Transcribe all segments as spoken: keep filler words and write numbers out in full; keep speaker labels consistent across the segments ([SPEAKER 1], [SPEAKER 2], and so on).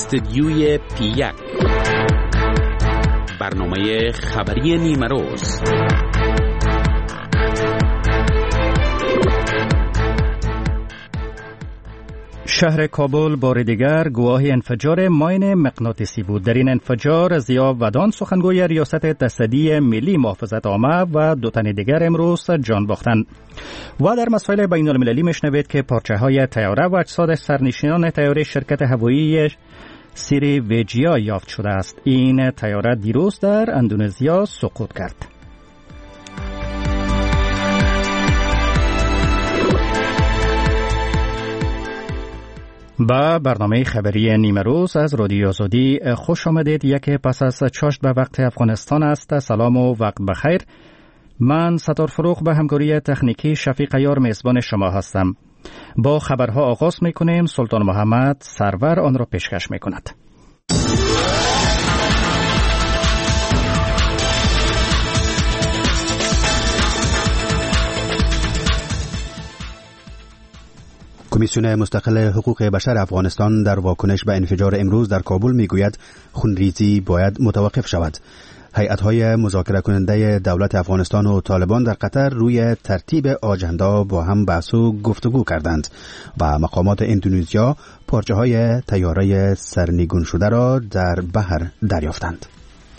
[SPEAKER 1] استدیوی پی یک، برنامه خبری نیمه روز.
[SPEAKER 2] شهر کابل بار دیگر گواه انفجار ماین مغناطیسی بود. در این انفجار ضیا ودان سخنگوی ریاست تصدی ملی محافظت عامه و دو تن دیگر امروز جان باختند. و در مسائل بین المللی میشنوید که پارچه های طیاره و اجساد سرنشینان طیاره شرکت هوایی سیری ویجیا یافت شده است. این طیاره دیروز در اندونزیا سقوط کرد. با برنامه خبری نیمه روز از رادیو آزادی خوش آمدید. یک پس از چاشت به وقت افغانستان است. سلام و وقت بخیر. من ستار فروغ به همکاری تکنیکی شفیق یار میزبان شما هستم. با خبرها آغاز میکنیم. سلطان محمد سرور آن را پیشکش میکند.
[SPEAKER 3] کمیسیون مستقل حقوق بشر افغانستان در واکنش به انفجار امروز در کابل میگوید خونریزی باید متوقف شود. هیئت‌های مذاکره کننده دولت افغانستان و طالبان در قطر روی ترتیب آجندا با هم بحث و گفتگو کردند و مقامات اندونزیا پارچه‌های طیاره سرنگون شده را در بحر دریافتند.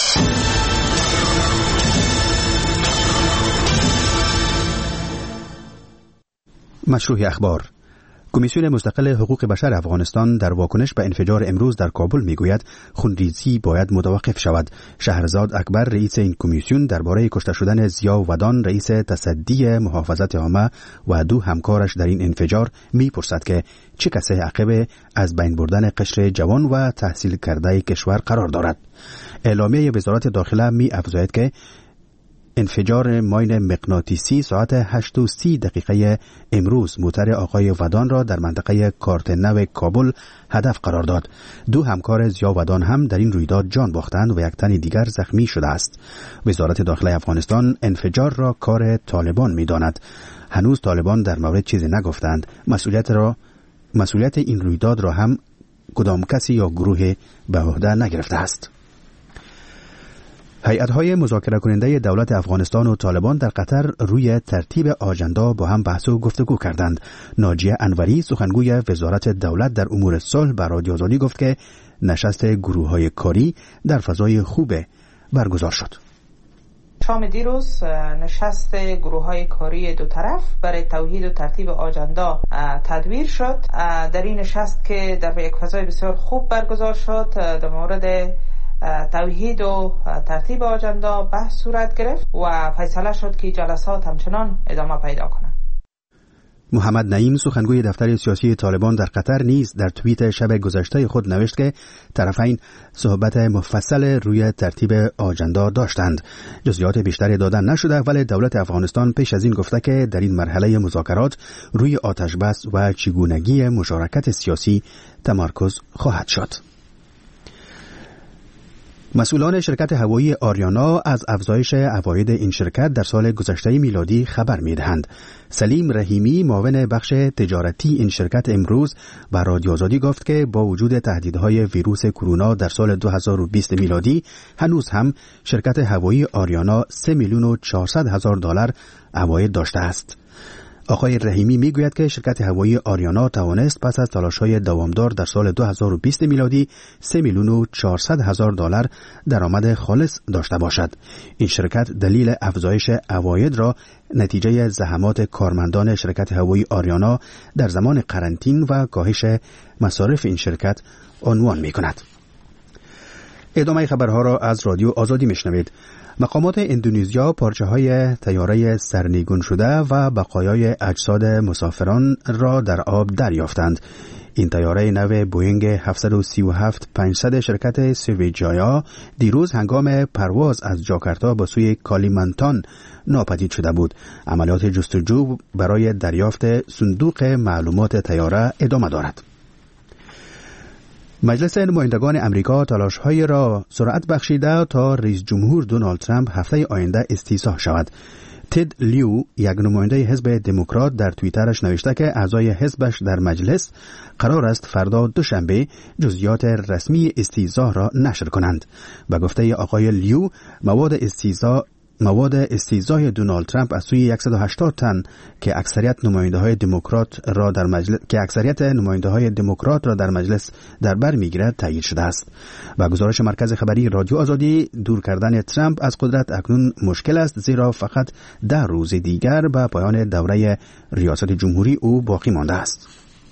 [SPEAKER 3] مشروع اخبار. کمیسیون مستقل حقوق بشر افغانستان در واکنش به انفجار امروز در کابل میگوید خونریزی باید متوقف شود. شهرزاد اکبر رئیس این کمیسیون درباره کشته شدن ضیا ودان رئیس تصدی محافظت عامه و دو همکارش در این انفجار میپرسد که چه کسی عقب از بین بردن قشر جوان و تحصیل کرده کشور قرار دارد. اعلامیه وزارت داخله می افزاید که انفجار ماین مغناطیسی ساعت هشت و سی دقیقه امروز موتر آقای ودان را در منطقه کارت نو کابل هدف قرار داد. دو همکار ضیا ودان هم در این رویداد جان باختند و یک تن دیگر زخمی شده است. وزارت داخله افغانستان انفجار را کار طالبان می داند. هنوز طالبان در مورد چیزی نگفتند. مسئولیت را مسئولیت این رویداد را هم کدام کسی یا گروه به عهده نگرفته است. هیئت‌های مذاکره کننده دولت افغانستان و طالبان در قطر روی ترتیب آجندا با هم بحث و گفتگو کردند. ناجیه انوری سخنگوی وزارت دولت در امور صلح به رادیو آزادی گفت که نشست گروه‌های کاری در فضای خوب برگزار شد.
[SPEAKER 4] شام دیروز نشست گروه‌های کاری دو طرف برای توحید و ترتیب آجندا تدویر شد. در این نشست که در یک فضای بسیار خوب برگزار شد در مورد توحید و ترتیب آجندا بحث صورت گرفت و فیصله شد که جلسات همچنان ادامه پیدا کنند.
[SPEAKER 3] محمد نعیم سخنگوی دفتر سیاسی طالبان در قطر نیز در توییت شب گذشته خود نوشت که طرفین صحبت مفصل روی ترتیب آجندا داشتند. جزئیات بیشتری دادن نشده، ولی دولت افغانستان پیش از این گفته که در این مرحله مذاکرات روی آتش بس و چگونگی مشارکت سیاسی تمرکز خواهد شد. مسئولان شرکت هوایی آریانا از افزایش عواید این شرکت در سال گذشته میلادی خبر می‌دهند. سلیم رحیمی معاون بخش تجارتی این شرکت امروز به رادیو آزادی گفت که با وجود تهدیدهای ویروس کرونا در سال دو هزار و بیست میلادی هنوز هم شرکت هوایی آریانا سه میلیون و چهارصد هزار دلار عواید داشته است. آقای رحیمی میگوید که شرکت هوایی آریانا توانست پس از تلاش‌های دوامدار در سال دو هزار و بیست میلادی سه میلیون و چهارصد هزار دلار درآمد خالص داشته باشد. این شرکت دلیل افزایش عواید را نتیجه زحمات کارمندان شرکت هوایی آریانا در زمان قرنطینه و کاهش مصارف این شرکت عنوان می‌کند. ادامه خبرها را از رادیو آزادی میشنوید. مقامات اندونزیا پارچه‌های طیاره سرنگون شده و بقایای اجساد مسافران را در آب دریافتند. این طیاره نو بوینگ هفتصد و سی و هفت پانصد شرکت سریویجایا دیروز هنگام پرواز از جاکارتا به سوی کالیمانتان ناپدید شده بود. عملیات جستجو برای دریافت صندوق معلومات طیاره ادامه دارد. مجلس نمایندگان امریکا تلاش‌های را سرعت بخشیده تا رئیس جمهور دونالد ترامپ هفته آینده استیضاح شود. تد لیو، یک نماینده حزب دموکرات، در توییترش نوشته که اعضای حزبش در مجلس قرار است فردا دوشنبه جزئیات رسمی استیضاح را نشر کنند. به گفته آقای لیو، مواد استیضاح مواد استیضاح دونالد ترامپ از سوی صد و هشتاد تن که اکثریت نماینده‌های دموکرات را در مجلس که اکثریت نماینده‌های دموکرات را در مجلس در بر می‌گیرد تایید شده است. با گزارش مرکز خبری رادیو آزادی، دور کردن ترامپ از قدرت اکنون مشکل است، زیرا فقط ده روز دیگر به پایان دوره ریاست جمهوری او باقی مانده است.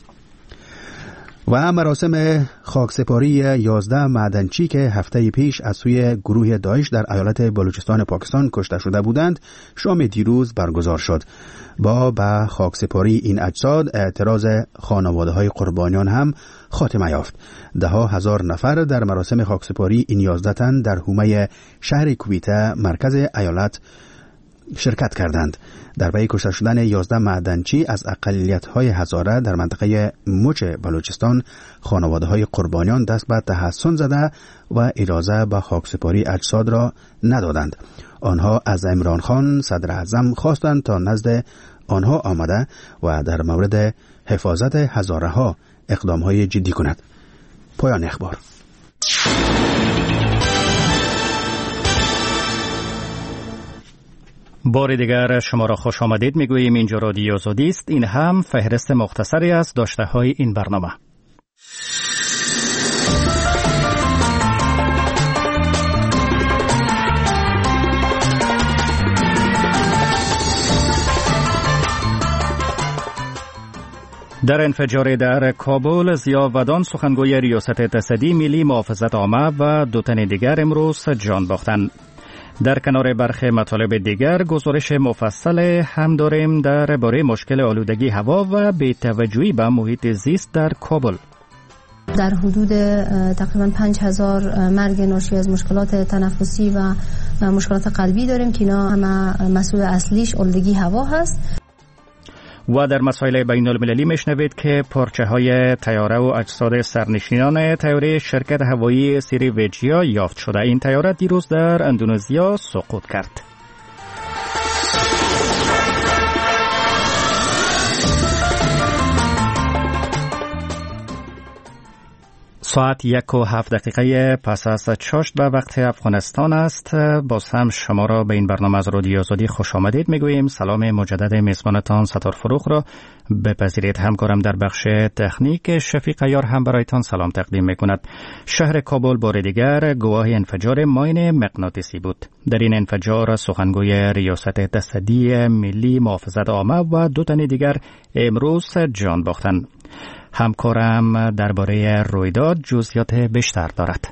[SPEAKER 3] و مراسم خاکسپاری یازده معدنچی که هفته پیش از سوی گروه داعش در ایالت بلوچستان پاکستان کشته شده بودند شام دیروز برگزار شد. با به خاکسپاری این اجساد اعتراض خانواده‌های قربانیان هم خاتمه یافت. ده ها هزار نفر در مراسم خاکسپاری این یازده تن در حومه شهر کویته مرکز ایالت شرکت کردند. در پی کشته شدن یازده معدنچی از اقلیت‌های هزاره در منطقه مچ بلوچستان، خانواده‌های قربانیان دست به تحسن زده و اجازه به خاکسپاری اجساد را ندادند. آنها از عمران خان صدر اعظم خواستند تا نزد آنها آمده و در مورد حفاظت هزاره‌ها اقدام‌های جدی کند. پایان اخبار.
[SPEAKER 2] بار دیگر شما را خوش آمدید میگوییم. اینجا رادیو آزادی است. این هم فهرست مختصری از داشته های این برنامه. در انفجار در کابل، ضیا ودان سخنگوی ریاست تصدی ملی محافظت عامه و دو تن دیگر امروز جان باختند. در کنار برخی مطالب دیگر گزارش مفصل هم داریم درباره مشکل آلودگی هوا و بی‌توجهی به محیط زیست در کابل.
[SPEAKER 5] در حدود تقریبا پنج هزار مرگ ناشی از مشکلات تنفسی و مشکلات قلبی داریم که اینا همه مسئول اصلیش آلودگی هوا هست.
[SPEAKER 2] و در مسائل بین المللی میشنوید که پارچه های طیاره و اجساد سرنشینان طیاره شرکت هوایی سریویجیا یافت شده. این طیاره دیروز در اندونزیا سقوط کرد. ساعت یک و هفت دقیقه پس از چاشت به وقت افغانستان است. باز هم شما را به این برنامه از رادیو آزادی خوش آمدید میگوییم. سلام مجدد میزبانتان ستار فروخ را بپذیرید. همکارم در بخش تکنیک شفیق عیار هم برایتان سلام تقدیم میکند. شهر کابل بار دیگر گواه انفجار ماین مغناطیسی بود. در این انفجار سخنگوی ریاست تصدی ملی محافظت عامه و دو تن دیگر امروز جان باختند. همکارم درباره رویداد جزئیات بیشتر دارد.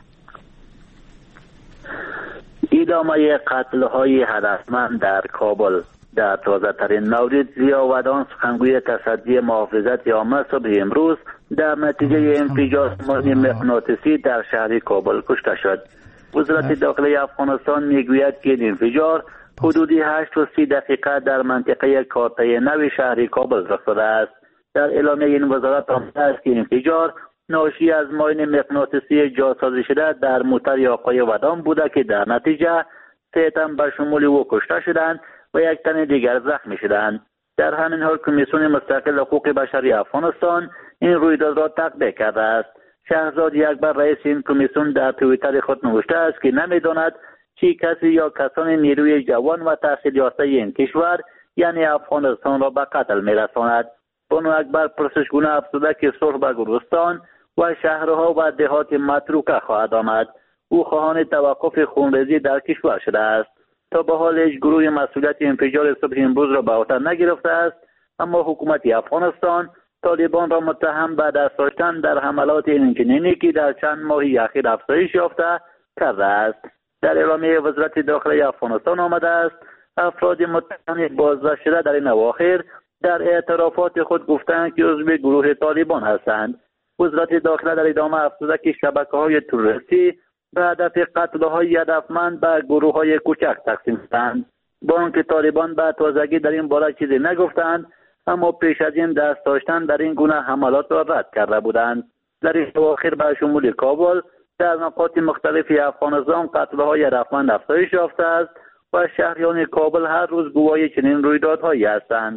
[SPEAKER 6] ادامه قتل‌های هدفمند در کابل. در تازه‌ترین مورد ضیا ودان سخنگوی تصدی محافظت عامه صبح امروز در نتیجه انفجار ماین مغناطیسی در شهر کابل کشته شد. وزارت داخلی افغانستان میگوید که این انفجار حدودی هشت و سی دقیقه در منطقه کارته نو شهر کابل رخ داده است. در اعلامیه این وزارت آمده است که انفجار ناشی از ماین مغناطیسی جاسازی شده در موتر آقای ودان بوده که در نتیجه سه تن به شمول او کشته شدند و یک تن دیگر زخمی شدند. در همین حال کمیسیون مستقل حقوق بشری افغانستان این رویداد را تقدیر کرده است. شهرزاد اکبر رئیس این کمیسیون در توییتر خود نوشته است که نمیداند چی کسی یا کسان نیروی جوان و تحصیل یافته این کشور یعنی افغانستان را به قتل میرساند. بانو اکبر پرسشگونه افزوده که صلح به گورستان و شهرها و دهات متروکه خواهد آمد. او خواهان توقف خونریزی در کشور شده است. تا به حال هیچ گروه مسئولیت انفجار صبح امروز را به عهده نگرفته است، اما حکومت افغانستان طالبان را متهم به دست داشتن در حملات اینچنینی که در چند ماهی اخیر افزایش یافته کرده است. در اعلامیه وزارت داخلی افغانستان آمده است افراد متهم بازداشت شده در این اواخر در اعترافات خود گفتند که عضو گروه طالبان هستند. وزارت داخله در ادامه افزوده که شبکه‌های تروریستی به هدف قتل‌های هدفمند به گروه‌های کوچک تقسیم شدند. با آنکه طالبان به تازگی در این باره چیزی نگفتند، اما پیش از این دست داشتن در این گونه حملات را رد کرده بودند. در این اواخر به شمول کابل در نقاط مختلف افغانستان قتل‌های هدفمند افزایش یافته است و شهریان کابل هر روز گواهی چنین رویدادهایی هستند.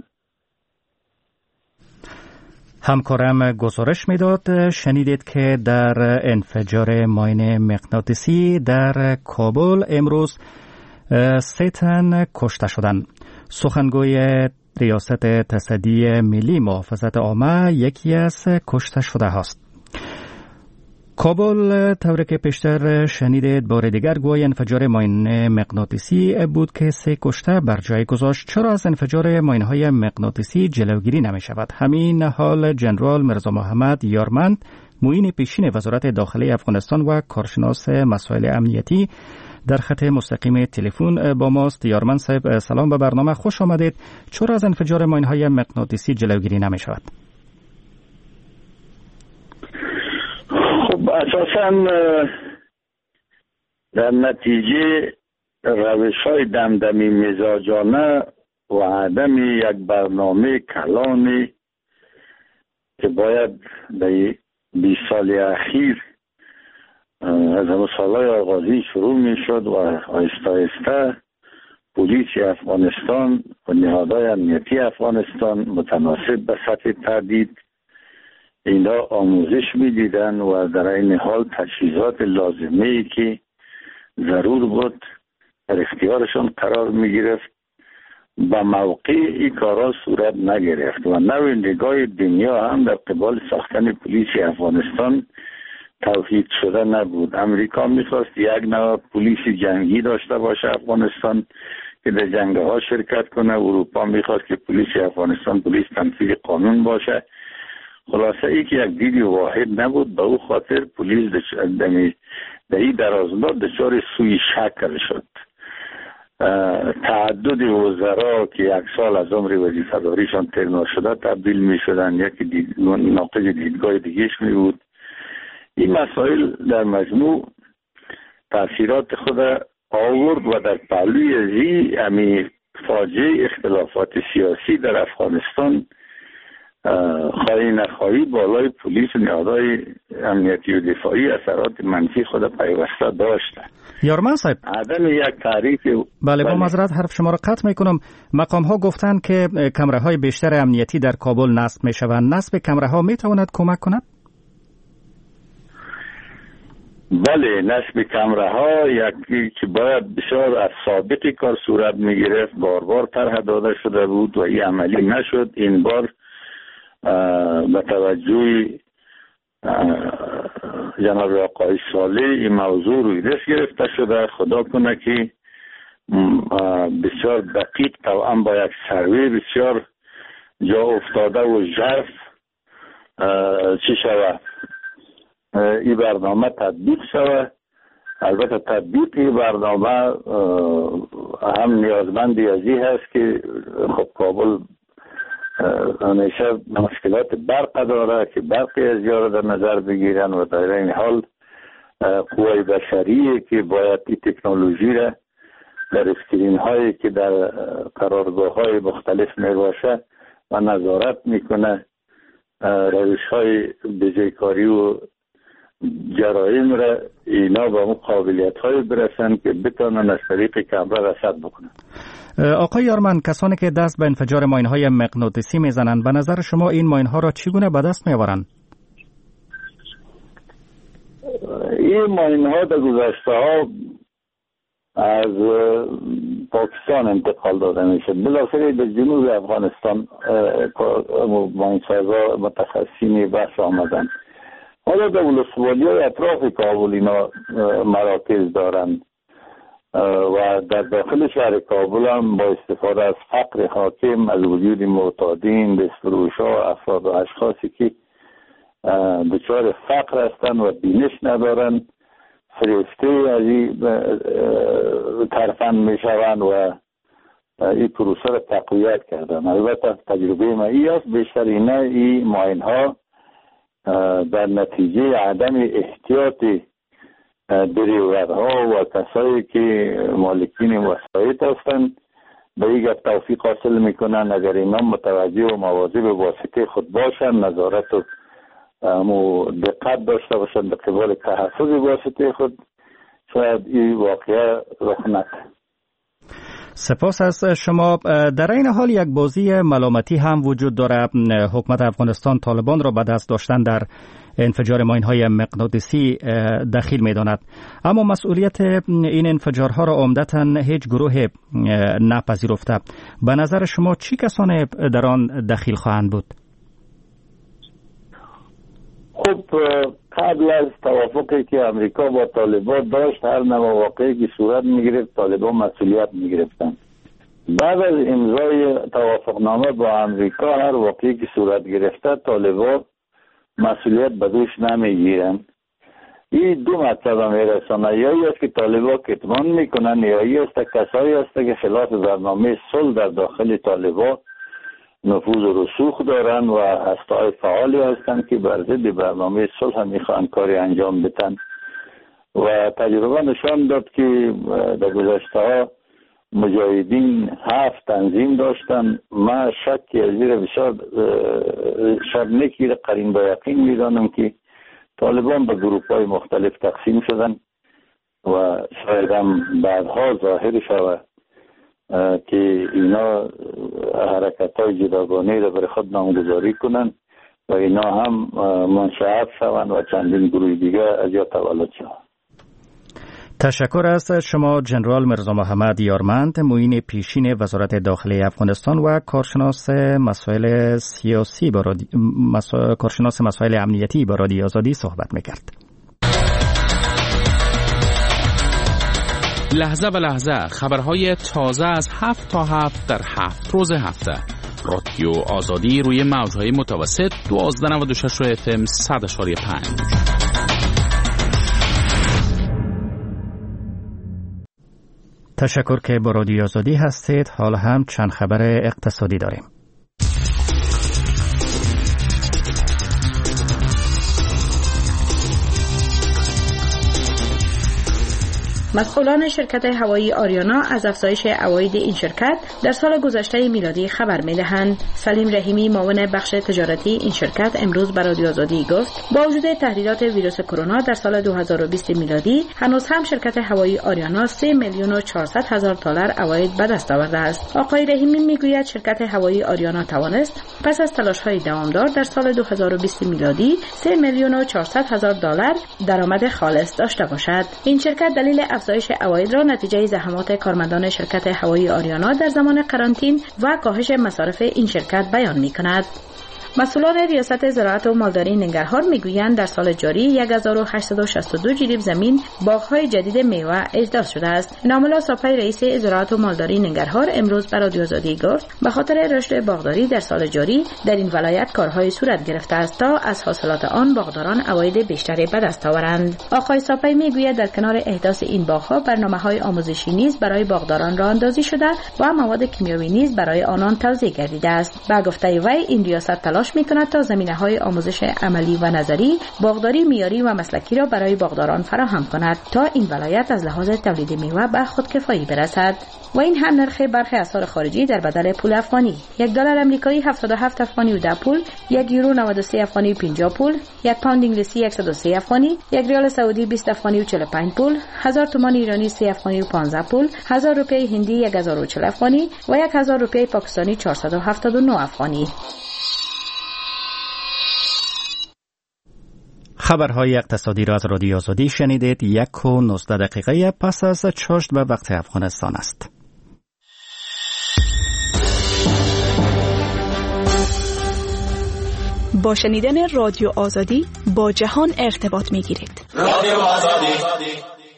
[SPEAKER 2] همکارم گزارش میداد شنیدید که در انفجار ماین مغناطیسی در کابل امروز سه تن کشته شدند. سخنگوی ریاست تصدی ملی محافظت عامه یکی از کشته شده هاست. کابل طوری که پیشتر شنیدید بار دیگر گواه انفجار ماین مغناطیسی بود که سه کشته بر جای گذاشت. چرا از انفجار ماین‌های مغناطیسی جلوگیری نمی شود؟ همین حال جنرال مرزا محمد یارمند معین پیشین وزارت داخلی افغانستان و کارشناس مسائل امنیتی در خط مستقیم تلفن با ماست. یارمند صاحب سلام به برنامه، خوش آمدید. چرا از انفجار ماین‌های مغناطیسی جلوگیری نمی شود؟
[SPEAKER 7] خب اساساً در نتیجه روش‌های دمدمی مزاجانه و عدم یک برنامه کلانی که باید در بیست سال اخیر از همه سالهای آغازی شروع می شد و آهسته آهسته پلیس افغانستان و نهادهای امنیتی افغانستان متناسب به سطح تهدید اینا آموزش می دیدن و در این حال تجهیزات لازمه ای که ضرور بود در اختیارشان قرار می گرفت با موقع این کارا صورت نگرفت و نوع نگاه دنیا هم در قبال ساختن پلیس افغانستان توحید شده نبود. امریکا میخواست یک نوع پلیس جنگی داشته باشه افغانستان که در جنگ ها شرکت کنه. اروپا میخواست که پلیس افغانستان پلیس تنفیذ قانون باشه. خلاصه ای که یک دید واحد نبود، به او خاطر پلیس در این درازمدت دچار سوی شکل شد. تعدد وزرا که یک سال از عمر وظیفه‌داریشان تر نشده تبدیل می شدن، یکی دید... ناقض دیدگاه دیگهش می بود. این مسائل در مجموع تاثیرات خود آورد و در پهلوی ازی امی فاجعه اختلافات سیاسی در افغانستان خواهی نخواهی بالای پلیس و نهادهای امنیتی و دفاعی اثرات منفی خود پیوسته داشته.
[SPEAKER 2] یارمند صاحب،
[SPEAKER 7] عدم یک تعریف
[SPEAKER 2] بله با معذرت حرف شما را قطع میکنم. مقام ها گفتند که کمره های بیشتر امنیتی در کابل نصب می شوند. نصب کمره ها می تواند کمک کند؟
[SPEAKER 7] بله، نصب کمره ها یکی که باید بسیار از سابقی کار صورت می گرفت، بار بار طرح داده شده بود و این عملی نشد. این بار به توجه جناب آقای صالح این موضوع روی دست گرفته شده. خدا کنه که بسیار دقیق توأم با یک سروی بسیار جا افتاده و ژرف چی شود این برنامه تطبیق شود. البته تطبیق این برنامه هم نیازمندی از این هست که خب کابل همیشه مشکلات برق داره که برقی از یارو در نظر بگیرن و در این حال قوای بشریه که باید این تکنولوژی را در اسکرین هایی که در قرارگاه های مختلف می باشه و نظارت میکنه روش های بجایکاری و جرایم را اینا با اون قابلیت های برسن که بتونن از طریق کمره رصد بکنن.
[SPEAKER 2] آقای یارمند، کسانی که دست به انفجار ماین های مغناطیسی میزنند به نظر شما این ماین ها را چگونه به دست میآورند؟
[SPEAKER 7] این ماین ها در گذشته ها از پاکستان انتقال داده میشه، بلافاصله به جنوب افغانستان ماینسازا متخصصین بحث آمدن. حالا در ولسوالی های اطراف کابل اینا مراکز دارند و در داخل شهر کابل هم با استفاده از فقر حاکم، از وجود معتادین، دستفروش ها، افراد و اشخاصی که دچار فقر هستند و بینش ندارند فریفته از این طرفن می شوند و این پروسه را تقویت کردن. البته تجربه ما ای است بیشتر اینه این ماین ها در نتیجه عدم احتیاط دریورها و کسایی که مالکین وسایط هستند به این گپ توفیق حاصل میکنن. اگر اینا متوجه و مواظب واسطه خود باشن، نظارت و دقت داشته باشن به قبال تحفظ واسطه خود، شاید این واقعه رخ نده.
[SPEAKER 2] سپاس از شما. در این حال یک بازی ملامتی هم وجود داره. حکومت افغانستان طالبان را به دست داشتن در انفجار ماین‌های مغناطیسی دخیل می‌داند، اما مسئولیت این انفجارها را عمدتاً هیچ گروه نپذیرفته. به نظر شما چی کسانی در آن دخیل خواهند بود؟
[SPEAKER 7] خب قبل از توافقی که امریکا با طالبان داشت، هر نوع واقعی که صورت می‌گرفت طالبان مسئولیت می‌گرفتند. بعد از امضای توافقنامه با امریکا، هر واقعی که صورت گرفته طالبان مسئولیت به دوش نمیگیرن. این دو مطلب میرسانه، یا ای است که طالبان کتمان میکنن، یا ای است کسایی است که خلاف برنامه صلح در داخل طالبان نفوذ و رسوخ دارن و هسته‌های فعالی هستند که بر ضد برنامه صلح میخوان کاری انجام بدن. و تجربه نشان داد که در گذشته ها مجاهدین هفت تنظیم داشتن. من شکی از زیر بسیار شرمکی قرین با یقین میدانم که طالبان به گروپ های مختلف تقسیم شدن و شاید هم بعدها ظاهر شود که اینا حرکت های جداگانه را بر خود نامگذاری کنن و اینا هم منشعب شوند و چندین گروه دیگه از یا تولد شوند.
[SPEAKER 2] تشکر از شما جنرال مرزا محمد یارمند، معین پیشین وزارت داخلی افغانستان و کارشناس مسائل سیاسی با رادی... مسا... کارشناس مسائل امنیتی با رادیو آزادی صحبت می‌کرد.
[SPEAKER 1] لحظه به لحظه خبرهای تازه از هفت تا هفت در هفت روز هفته. رادیو آزادی روی موج‌های متوسط دوازده نود و شش اف ام صد و پنج.
[SPEAKER 2] تشکر که با رادیو آزادی هستید. حالا هم چند خبر اقتصادی داریم.
[SPEAKER 8] مسئولان شرکت هوایی آریانا از افزایش عواید این شرکت در سال گذشته میلادی خبر می‌دهند. سلیم رحیمی معاون بخش تجارتی این شرکت امروز به رادیو آزادی گفت با وجود تهدیدات ویروس کرونا در سال دو هزار و بیست میلادی هنوز هم شرکت هوایی آریانا سه میلیون و چهارصد هزار دلار عواید به دست آورده است. آقای رحیمی میگوید شرکت هوایی آریانا توانست پس از تلاش‌های دوامدار در سال دو هزار و بیست میلادی سه میلیون و چهارصد هزار دلار درآمد خالص داشته باشد. این شرکت دلیل افزایش عواید را نتیجه زحمات کارمندان شرکت هوایی آریانا در زمان قرنطینه و کاهش مصارف این شرکت بیان می‌کند. مسئولان ریاست زراعت و مالداری ننگرهار میگویند در سال جاری یک هزار و هشتصد و شصت و دو جریب زمین باغ‌های جدید میوه اجداد شده است. انام‌الله صافی رئیس زراعت و مالداری ننگرهار امروز به رادیو آزادی گفت به خاطر رشد باغداری در سال جاری در این ولایت کارهای صورت گرفته است تا از حاصلات آن باغداران عواید بیشتری به دست آورند. آقای صافی میگوید در کنار احداث این باغ‌ها برنامه‌های آموزشی نیز برای باغداران راه اندازی شده و مواد کیمیاوی نیز برای آنان توزیع گردیده است. با گفته وی این ریاست تلاش می‌کند تا زمینه‌های آموزش عملی و نظری، باغداری معیاری و مسلکی را برای باغداران فراهم کند تا این ولایت از لحاظ تولید میوه به خودکفایی برسد. و این هم نرخ برخی اسعار خارجی در بدل پول افغانی: یک دلار آمریکایی هفتاد و هفت افغانی و ده پول، یک یورو نود و سه افغانی و پنجاه پول، یک پوند انگلیسی صد و سه افغانی، یک ریال سعودی بیست افغانی و چهل و پنج پول، هزار تومان ایرانی سه افغانی و پانزده پول، هزار روپیه هندی یک هزار و چهل افغانی و یک هزار روپیه پاکستانی چهارصد و هفتاد و نه افغانی.
[SPEAKER 2] خبرهای اقتصادی را از رادیو آزادی شنیدید. یک و نوزده دقیقه پس از چاشت به وقت افغانستان است.
[SPEAKER 9] با شنیدن رادیو آزادی با جهان ارتباط می گیرید. رادیو آزادی.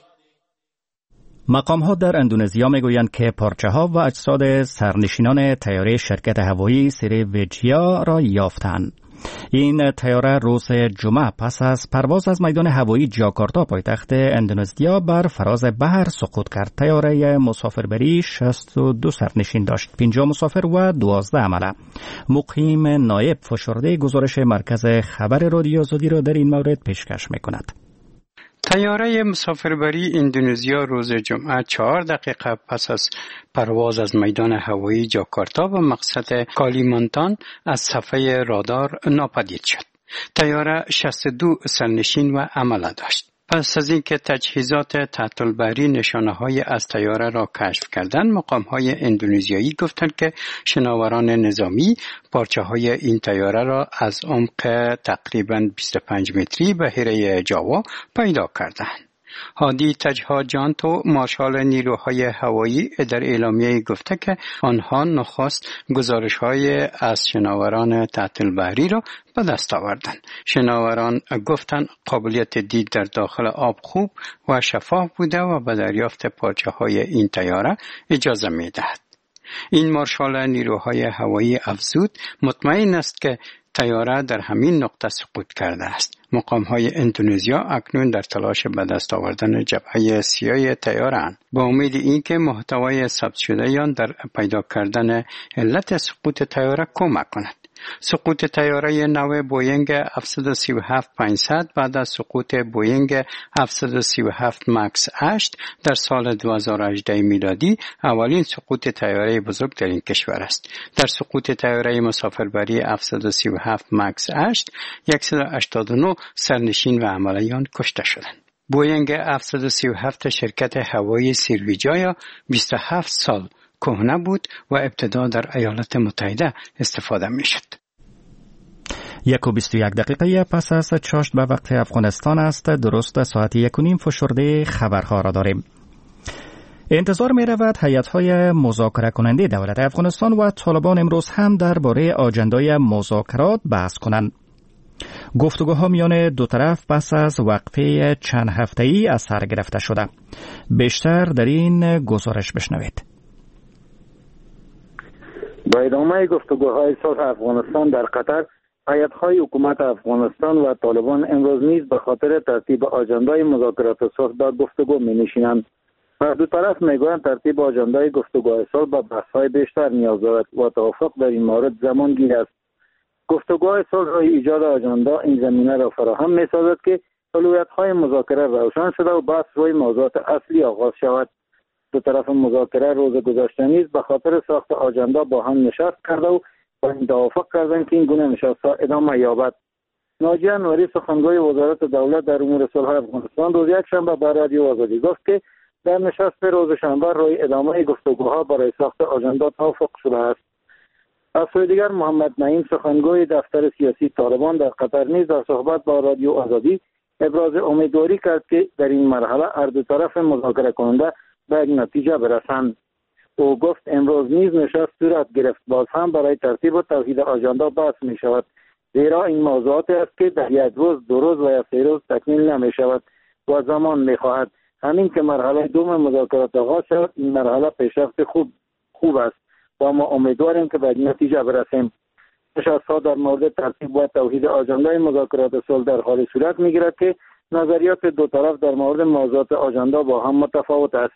[SPEAKER 2] مقام ها در اندونزیا می گویند که پارچه ها و اجساد سرنشینان طیاره شرکت هوایی سریویجیا را یافتند. این طیاره روز جمعه پس از پرواز از میدان هوایی جاکارتا پایتخت اندونزیا بر فراز بحر سقوط کرد. طیاره مسافربری شصت و دو سرنشین داشت، پنجاه مسافر و دوازده عمله. مقیم نایب فشرده گزارش مرکز خبر رادیو آزادی را در این مورد پیشکش می‌کند.
[SPEAKER 10] طیاره مسافربری اندونزیا روز جمعه چهار دقیقه پس از پرواز از میدان هوایی جاکارتا به مقصد کالیمانتان از صفحه رادار ناپدید شد. طیاره شصت و دو سرنشین و عمله داشت. پس از اینکه تجهیزات تحت البحری نشانه‌های از طیاره را کشف کردند، مقام‌های اندونزیایی گفتند که شناوران نظامی پارچه‌های این طیاره را از عمق تقریباً بیست و پنج متری بحیره جاوا پیدا کردند. هادی تجها جانتو مارشال نیروهای هوایی در اعلامیه گفته که آنها نخست گزارش‌های از شناوران تحت البحری را به دست آوردند. شناوران گفتند قابلیت دید در داخل آب خوب و شفاف بوده و به دریافت پارچه‌های این طیاره اجازه می‌دهد. این مارشال نیروهای هوایی افزود مطمئن است که طیاره در همین نقطه سقوط کرده است. مقام‌های اندونزیا اکنون در تلاش به دست آوردن جبهه سیاه طیاره اند با امید اینکه محتوای ثبت شده آن در پیدا کردن علت سقوط طیاره کمک کند. سقوط طیاره نو بوینگ هفتصد و سی و هفت پانصد بعد از سقوط بوینگ هفتصد و سی و هفت مکس هشت در سال دو هزار و هجده میلادی اولین سقوط طیاره بزرگ در این کشور است. در سقوط طیاره مسافربری هفتصد و سی و هفت مکس هشت صد و هشتاد و نه سرنشین و عملیان کشته شدند. بوینگ هفتصد و سی و هفت شرکت هوایی سیرویجایا بیست و هفت سال کهنه بود و ابتدا در ایالات متحده استفاده می شد.
[SPEAKER 2] یک و بیست و یک دقیقه پس از چاشت به وقت افغانستان است. درست ساعت یک و نیم فشرده خبرها را داریم. انتظار می رود هیئت‌های مذاکره کننده دولت افغانستان و طالبان امروز هم درباره آجندای مذاکرات بحث کنند. گفتگوها میان دو طرف پس از وقفه چند هفته‌ای از سر گرفته شده. بیشتر در این گزارش بشنوید.
[SPEAKER 11] با ادامه گفتگوهای صلح افغانستان در قطر، هیئت‌های حکومت افغانستان و طالبان امروز نیز به خاطر ترتیب آژاندای مذاکرات صلح به گفتگو می‌نشینند. هر دو طرف می‌گویند ترتیب آژاندای گفتگوهای صلح به بحث‌های بیشتر نیاز دارد و توافق در این مورد زمانگیر است. گفتگوهای صلح روی ایجاد آژاندا این زمینه را فراهم می‌سازد که اولویت‌های مذاکره روشن شده و بحث روی موضوعات اصلی آغاز شود. دو طرف مذاکره روز گذشته نیز به خاطر ساخت آژاندا با هم نشست کرده و با این توافق کردند که این گونه نشست‌ها ادامه یابد. ناجیه انوری سخنگوی وزارت دولت در امور صلح افغانستان روز یکشنبه به رادیو آزادی گفت که در نشست روز شنبه روی ادامه گفتگوها برای ساخت آژاندا توافق شده است. از سوی دیگر محمد نعیم سخنگوی دفتر سیاسی طالبان در قطر نیز در صحبت با رادیو آزادی ابراز امیدواری کرد که در این مرحله هر دو طرف مذاکره کننده به یک نتیجه برسند. او گفت امروز نیز نشست صورت گرفت، باز هم برای ترتیب و توحید آژاندا بحث می شود، زیرا این موضوعاتی است که در یک روز، دو روز و یا سه روز تکمیل نمی شود و زمان می خواهد. همین که مرحله دوم مذاکرات آغاز شود، این مرحله پیشرفت خوب خوب است و ما امیدواریم که به یک نتیجه برسیم. نشست‌ها در مورد ترتیب و توحید آژاندای مذاکرات صلح در حال صورت می گیرد که نظریات دو طرف در مورد موضوعات آژاندا با هم متفاوت است.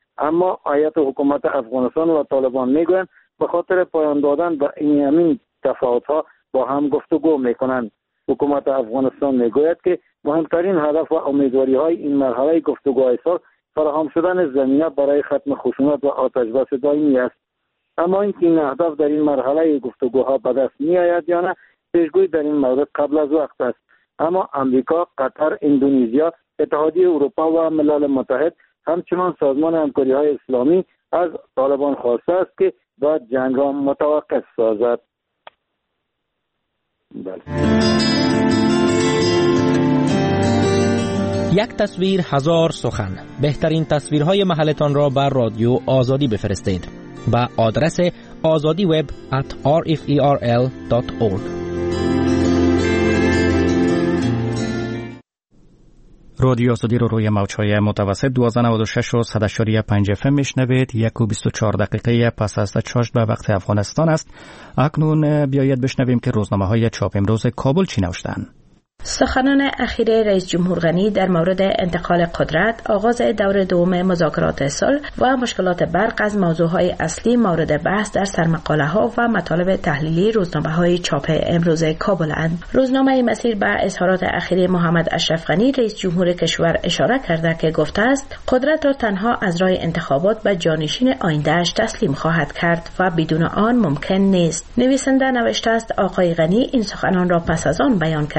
[SPEAKER 11] اما هیئت حکومت افغانستان و طالبان میگویند به خاطر پایان دادن به این همین تفاوت‌ها با هم گفتگو میکنند. حکومت افغانستان میگوید که مهمترین هدف و امیدواری‌های این مرحله گفتگوهای صلح فراهم شدن زمینه برای ختم خشونت و آتش بس دائمی است. اما اینکه این هدف در این مرحله گفتگوها به دست میآید یا نه، پیشگویی در این مورد قبل از وقت است. اما امریکا، قطر، اندونزیا، اتحادیه اروپا و ملل متحد همچنان سازمان همکاری‌های اسلامی از طالبان خواسته است که باید جنگ را متوقف سازد. بله.
[SPEAKER 12] یک تصویر هزار سخن. بهترین تصویرهای محلتان را بر رادیو آزادی بفرستید به آدرس آزادی وب ات آر اف ای آر ال دات اورگ.
[SPEAKER 2] رادیو آزادی رو روی موج‌های متوسط دویست و نود و شش و صد و پنج اف ام میشنوید. یک و بیست و چهار دقیقه پس از چاشت به وقت افغانستان است. اکنون بیایید بشنویم که روزنامه‌های چاپ امروز کابل چی نوشتند.
[SPEAKER 8] سخنان اخیر رئیس جمهور غنی در مورد انتقال قدرت، آغاز دور دوم مذاکرات صلح و مشکلات برق از موضوعهای اصلی مورد بحث در سرمقاله‌ها و مطالب تحلیلی روزنامه‌های چاپ امروز کابل اند. روزنامه مسیر به اظهارات اخیر محمد اشرف غنی رئیس جمهور کشور اشاره کرده که گفته است قدرت را تنها از راه انتخابات به جانشین آینده‌اش تسلیم خواهد کرد و بدون آن ممکن نیست. نویسنده نوشته است آقای غنی این سخنان را پس از آن بیان کرد که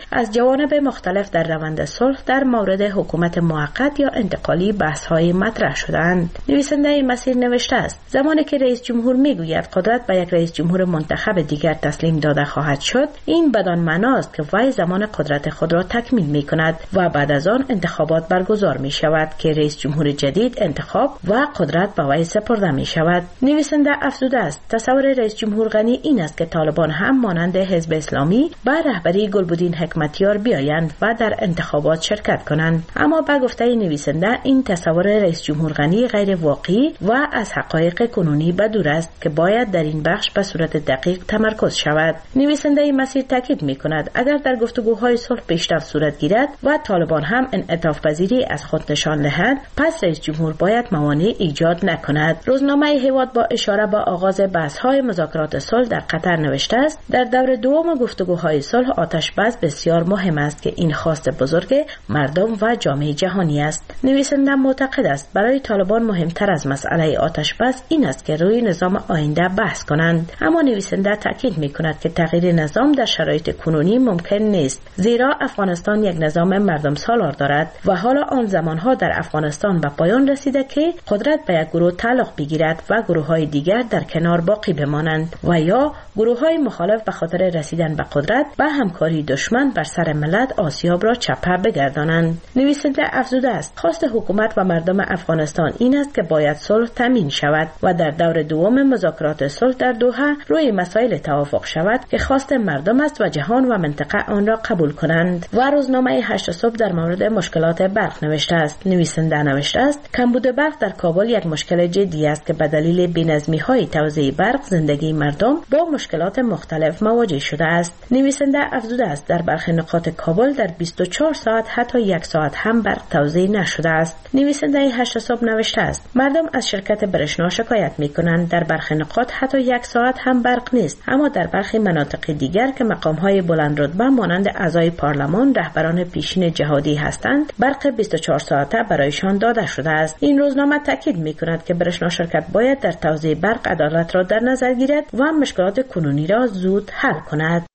[SPEAKER 8] از جوانب مختلف در روند صلح در مورد حکومت موقت یا انتقالی بحث‌های مطرح شدند. نویسنده مسیر نوشته است: زمانی که رئیس جمهور میگوید قدرت به یک رئیس جمهور منتخب دیگر تسلیم داده خواهد شد، این بدان معنا است که وی زمان قدرت خود را تکمیل می‌کند و بعد از آن انتخابات برگزار می‌شود که رئیس جمهور جدید انتخاب و قدرت به وی سپرده می‌شود. نویسنده افزوده است: تصور رئیس جمهور غنی این است که طالبان هم مانند حزب اسلامی به رهبری گلبدین حکمتیار بیایند و در انتخابات شرکت کنند. اما با گفته نویسنده این تصور رئیس جمهور غنی غیر واقعی و از حقایق کنونی بدور است که باید در این بخش به صورت دقیق تمرکز شود. نویسنده مسیر تاکید می‌کند اگر در گفتگوهای صلح پیشرفت صورت گیرد و طالبان هم انعطاف پذیری از خود نشان دهند، پس رئیس جمهور باید موانع ایجاد نکند. روزنامه هیواد با اشاره به آغاز بحث‌های مذاکرات صلح در قطر نوشته است: در دور دوم گفتگوهای صلح آتش‌بس بسیار مهم است که این خواست بزرگ مردم و جامعه جهانی است. نویسنده معتقد است برای طالبان مهمتر از مسئله آتش‌بس این است که روی نظام آینده بحث کنند. اما نویسنده تاکید می‌کند که تغییر نظام در شرایط کنونی ممکن نیست، زیرا افغانستان یک نظام مردم سالار دارد و حالا آن زمانها در افغانستان به پایان رسیده که قدرت به یک گروه تعلق بگیرد و گروه‌های دیگر در کنار باقی بمانند و یا گروه‌های مخالف به خاطر رسیدن به قدرت و همکاری دشمن بر سر ملت آسیاب را چپه بگردانند. نویسنده افزوده است: خواست حکومت و مردم افغانستان این است که باید صلح تامین شود و در دور دوم مذاکرات صلح در دوحه روی مسائل توافق شود که خواست مردم است و جهان و منطقه آن را قبول کنند. و روزنامه هشت صبح در مورد مشکلات برق نوشته است: نویسنده نوشته است کمبود برق در کابل یک مشکل جدی است که به دلیل بی‌نظمی‌های توزیع برق زندگی مردم با مشکلات مختلف مواجه شده است. نویسنده افزوده است در برخی نقاط کابل در بیست و چهار ساعت حتی یک ساعت هم برق توزیع نشده است. نویسنده هشت صبح نوشته است: مردم از شرکت برشنا شکایت می‌کنند در برخی نقاط حتی یک ساعت هم برق نیست، اما در برخی مناطق دیگر که مقام‌های بلند رتبه مانند اعضای پارلمان، رهبران پیشین جهادی هستند، برق بیست و چهار ساعته برایشان داده شده است. این روزنامه تاکید می‌کند که برشنا شرکت باید در توزیع برق عدالت را در نظر گیرد و مشکلات کنونی را زود حل کند.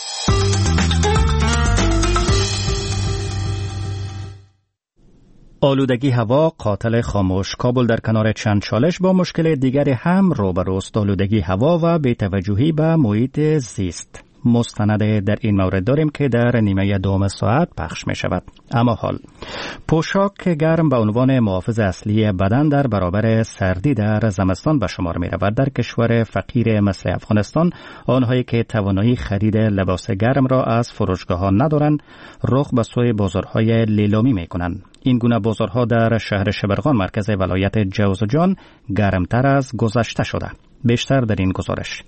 [SPEAKER 2] آلودگی هوا قاتل خاموش. کابل در کنار چند چالش با مشکل دیگری هم روبروست: آلودگی هوا و بی‌توجهی به محیط زیست. مستند در این مورد داریم که در نیمه دوم ساعت پخش می شود. اما حال پوشاک گرم به عنوان محافظ اصلی بدن در برابر سردی در زمستان به شمار می رود. در کشور فقیر مثل افغانستان، آنهایی که توانایی خرید لباس گرم را از فروشگاه ها ندارند، رخ به سوی بازارهای لیلامی می کنند. این گونه بازارها در شهر شبرغان مرکز ولایت جوزجان گرمتر از گذشته شده. بیشتر در این گزارش.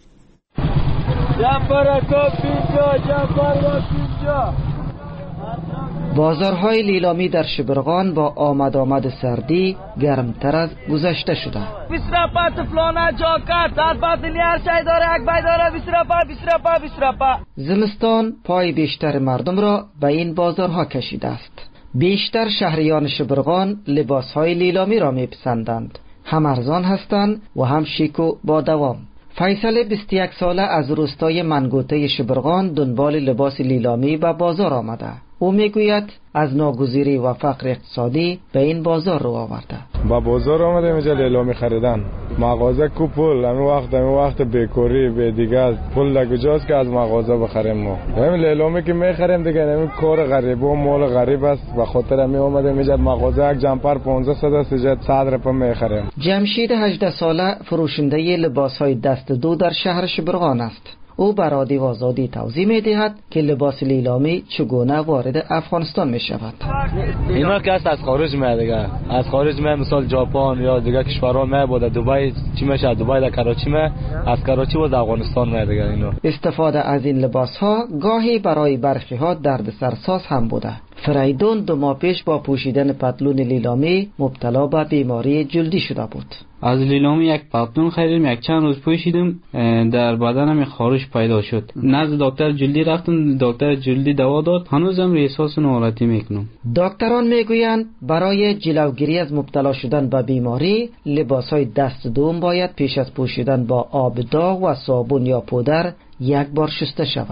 [SPEAKER 13] بازارهای لیلامی در شبرغان با آمد آمد سردی گرمتر از گذشته شده.
[SPEAKER 14] بیست رپا فلانه جاکت در بدلی هر شای داره یک بای داره بیست رپا بیست رپا بیست رپا.
[SPEAKER 13] زمستان پای بیشتر مردم را به این بازارها کشیده است. بیشتر شهریان شبرغان لباسهای لیلامی را میپسندند. هم ارزان هستند و هم شیک و با دوام. فیصل بیست و یک ساله از روستای منگوته شبرغان دنبال لباس لیلامی به بازار آمده. او میگوید از ناگزیری و فقر اقتصادی به این بازار رو آورده.
[SPEAKER 15] با بازار آمده اینجا لیلامی خریدن. مغازه کو پول، همین وقت همین وقت بیکاری به دیگه پول لگوجاست که از مغازه بخریم ما. همین لیلامی که میخریم دیگه همین کار غریب و مال غریب است، به خاطر همین اومده اینجا مغازه یک جمپر پانزده صد است، اینجا صد رپا میخریم.
[SPEAKER 13] جمشید هجده ساله فروشنده لباسهای دست دو در شهر شبرغان است. او بر رادیو آزادی توضیح می‌دهد که لباس لیلامی چگونه وارد افغانستان می‌شود.
[SPEAKER 16] اینا که از خارج میاد دیگه، از خارج میاد، مثلا ژاپن یا دیگه کشورها میاد، دبی چی میشه، دبی در کراچی میاد، از کراچی و افغانستان میاد دیگه. اینا
[SPEAKER 13] استفاده از این لباس‌ها گاهی برای برخی‌ها دردسرساز هم بوده. فریدون دو ماه پیش با پوشیدن پتلون لیلامی مبتلا به بیماری جلدی شده بود.
[SPEAKER 17] از لیلامی یک پتلون خریدم، یک چند روز پوشیدم، در بدنم خارش پیدا شد. نزد دکتر جلدی رفتم، دکتر جلدی دوا داد، هنوزم احساس ناراحتی میکنم.
[SPEAKER 13] دکتران میگویند برای جلوگیری از مبتلا شدن به بیماری لباسهای دست دوم باید پیش از پوشیدن با آب داغ و صابون یا پودر یک بار شسته شوند.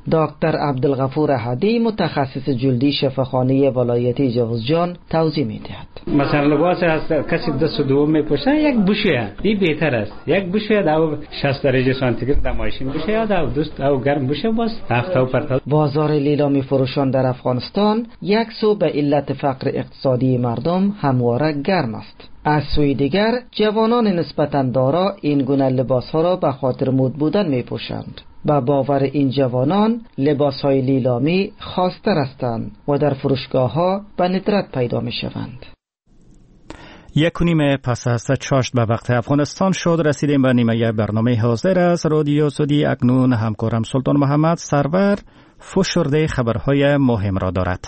[SPEAKER 13] دکتر عبدالغفور احدی متخصص جلدی شفاخانه ولایتی جوزجان توضیح می‌دهد.
[SPEAKER 18] مثلا لباس از کسی دست دوم میپوشه یک بوشه این بهتر است. یک بوشه دو شصت درجه سانتیگراد دمایشین بوشه یا دو دوست او گرم بوشه باز هفته و پرتال.
[SPEAKER 13] بازار لیلامی فروشان در افغانستان یک سو به علت فقر اقتصادی مردم همواره گرم است. از سوی دیگر جوانان نسبتاً دارا این گونه لباس‌ها را به خاطر مد بودن میپوشند. با باور این جوانان لباس‌های لیلامی خاص‌تر هستند و در فروشگاه‌ها به ندرت پیدا می‌شوند.
[SPEAKER 2] یک و نیم پس از چاشت به وقت افغانستان شد. رسیدیم به نیمه برنامه حاضر از رادیو آزادی. اکنون همکارم سلطان محمد سرور فشرده خبرهای مهم را دارد.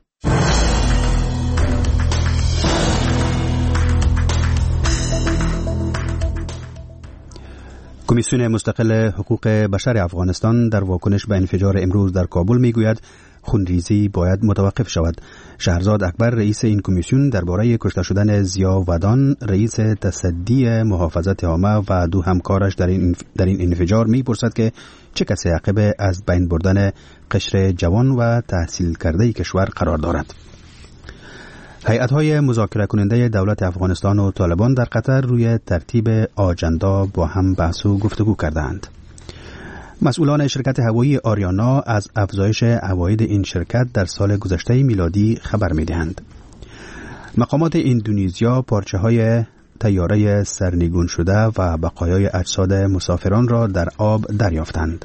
[SPEAKER 3] کمیسیون مستقل حقوق بشر افغانستان در واکنش به انفجار امروز در کابل میگوید خونریزی باید متوقف شود. شهرزاد اکبر رئیس این کمیسیون درباره کشته شدن ضیا ودان رئیس تصدی محافظت عامه و دو همکارش در این در این انفجار میپرسد که چه کسی عقب از بین بردن قشر جوان و تحصیل کرده کشور قرار دارد. هیئت‌های مذاکره کننده دولت افغانستان و طالبان در قطر روی ترتیب آجندا با هم بحث و گفتگو کردند. مسئولان شرکت هوایی آریانا از افزایش عواید این شرکت در سال گذشته میلادی خبر می‌دهند. مقامات اندونزیا پارچه‌های طیاره سرنگون شده و بقایای اجساد مسافران را در آب دریافتند.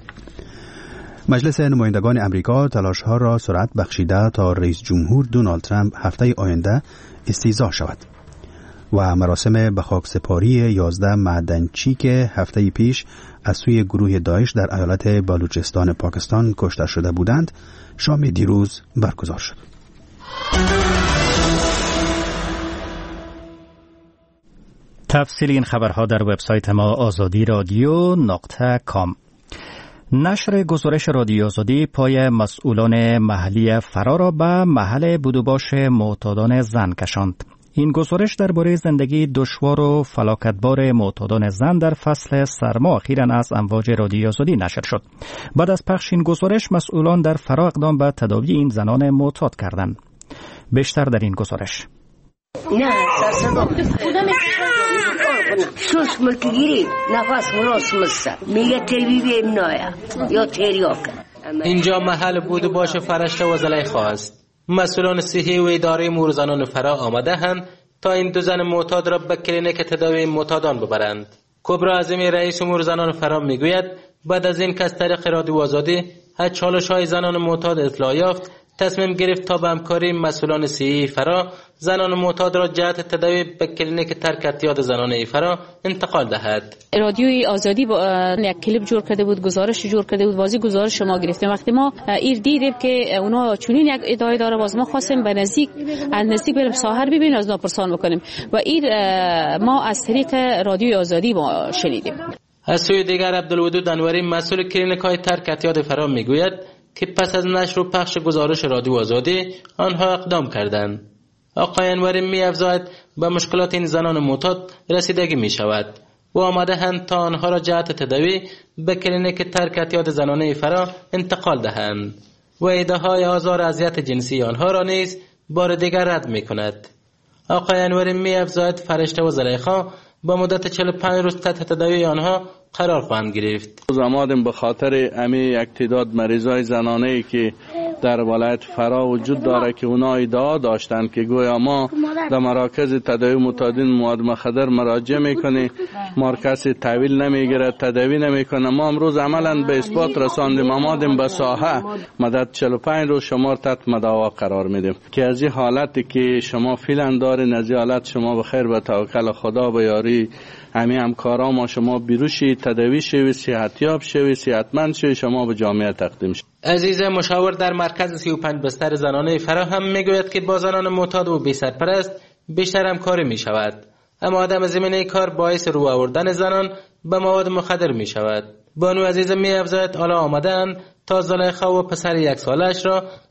[SPEAKER 3] مجلس نمایندگان امریکا تلاش‌ها را سرعت بخشیده تا رئیس جمهور دونالد ترامپ هفته آینده استیضاح شود و مراسم به خاکسپاری یازده معدنچی که هفته پیش از سوی گروه داعش در ایالت بلوچستان پاکستان کشته شده بودند شام دیروز برگزار شد.
[SPEAKER 2] تفصیل این خبرها در وبسایت ما آزادی رادیو نقطه کام. نشر گزارش رادیو آزادی پای مسئولان محلی فرا را به محل بودوباش معتادان زن کشاند. این گزارش درباره زندگی دشوار و فلاکتبار معتادان زن در فصل سرما اخیراً از امواج رادیو آزادی نشر شد. بعد از پخش این گزارش مسئولان در فرا اقدام به تداوی این زنان معتاد کردند. بیشتر در این گزارش.
[SPEAKER 19] نه سرسدا سوس ملکگیری نفس مراس مستر میگه تریبی بیم نایا یا تریاکه.
[SPEAKER 20] اینجا محل بودوباش فرشته و زلیخا است. مسئولان صحی و اداره امور زنان فرا آمده هستند تا این دو زن معتاد را به کلینیک تداوی معتادان ببرند. کبرا اعظمی رئیس امور زنان فرا میگوید بعد از این که از طریق رادیو آزادی از چالش‌های زنان معتاد اطلاع یافت تصمیم گرفت تا به همکاری مسئولان صحی فرا زنان معتاد را جهت تداوی به کلینیک ترک اعتیاد زنانه فرا انتقال دهد.
[SPEAKER 21] رادیوی آزادی با یک کلیپ جور کرده بود، گزارش جور کرده بود، واضح گزارش ما گرفتیم. وقتی ما ایر دیدیم که اونا چنین یک ادعای داره، باز ما خواستیم به نزدیک از نزدیک بریم ساحر ببینیم، از ناپرسان بکنیم و ایر ما از طریق رادیوی آزادی ما شنیدیم.
[SPEAKER 20] از سوی دیگر عبدالودود انوری مسئول کلینیک‌های ترک اعتیاد فرا میگوید که پس از نشر و پخش گزارش رادیو آزادی آنها اقدام کردند. آقای انوری می افزاید به مشکلات این زنان معتاد رسیدگی می شود و آمده هند تا آنها را جهت تداوی به کلینیک ترک اعتیاد زنانه فرا انتقال دهند و ادعاهای آزار و اذیت جنسی آنها را نیز بار دیگر رد می کند. آقای انوری می افزاید فرشته و زلیخا با مدت چهل و پنج روز تحت تداوی آنها قرار خواهند گرفت.
[SPEAKER 22] زمادم به خاطر امی یک تعداد مریضای زنانه‌ای که در ولایت فرا وجود داره که اونا ادعا داشتن که گویا ما در مراکز تداوی معتادین مواد مخدر مراجعه میکنه، مرکز تحویل نمیگیره، تداوی نمیکنه. ما امروز عملا به اثبات رساندیم، آمادیم به ساحه مدت چهل و پنج روز شما تحت مداوا قرار میدیم که از این حالتی که شما فعلا دارین، از این حالت شما به خیر به توکل خدا به یاری همه همکارا ما شما بیروشی تداوی شوی، صحتیاب شوی، صحتمند شوی، شما به جامعه تقدیم شوی.
[SPEAKER 20] عزیز مشاور در مرکز سی و پنج بستر زنانه فرا هم میگوید که با زنان معتاد و بی سرپرست بیشتر همکاری می شود، اما عدم زمینه کار باعث رو آوردن زنان به مواد مخدر می شود. بانو عزیز می افزاید حالا آمدن تا زلیخا و پسر یک سالش را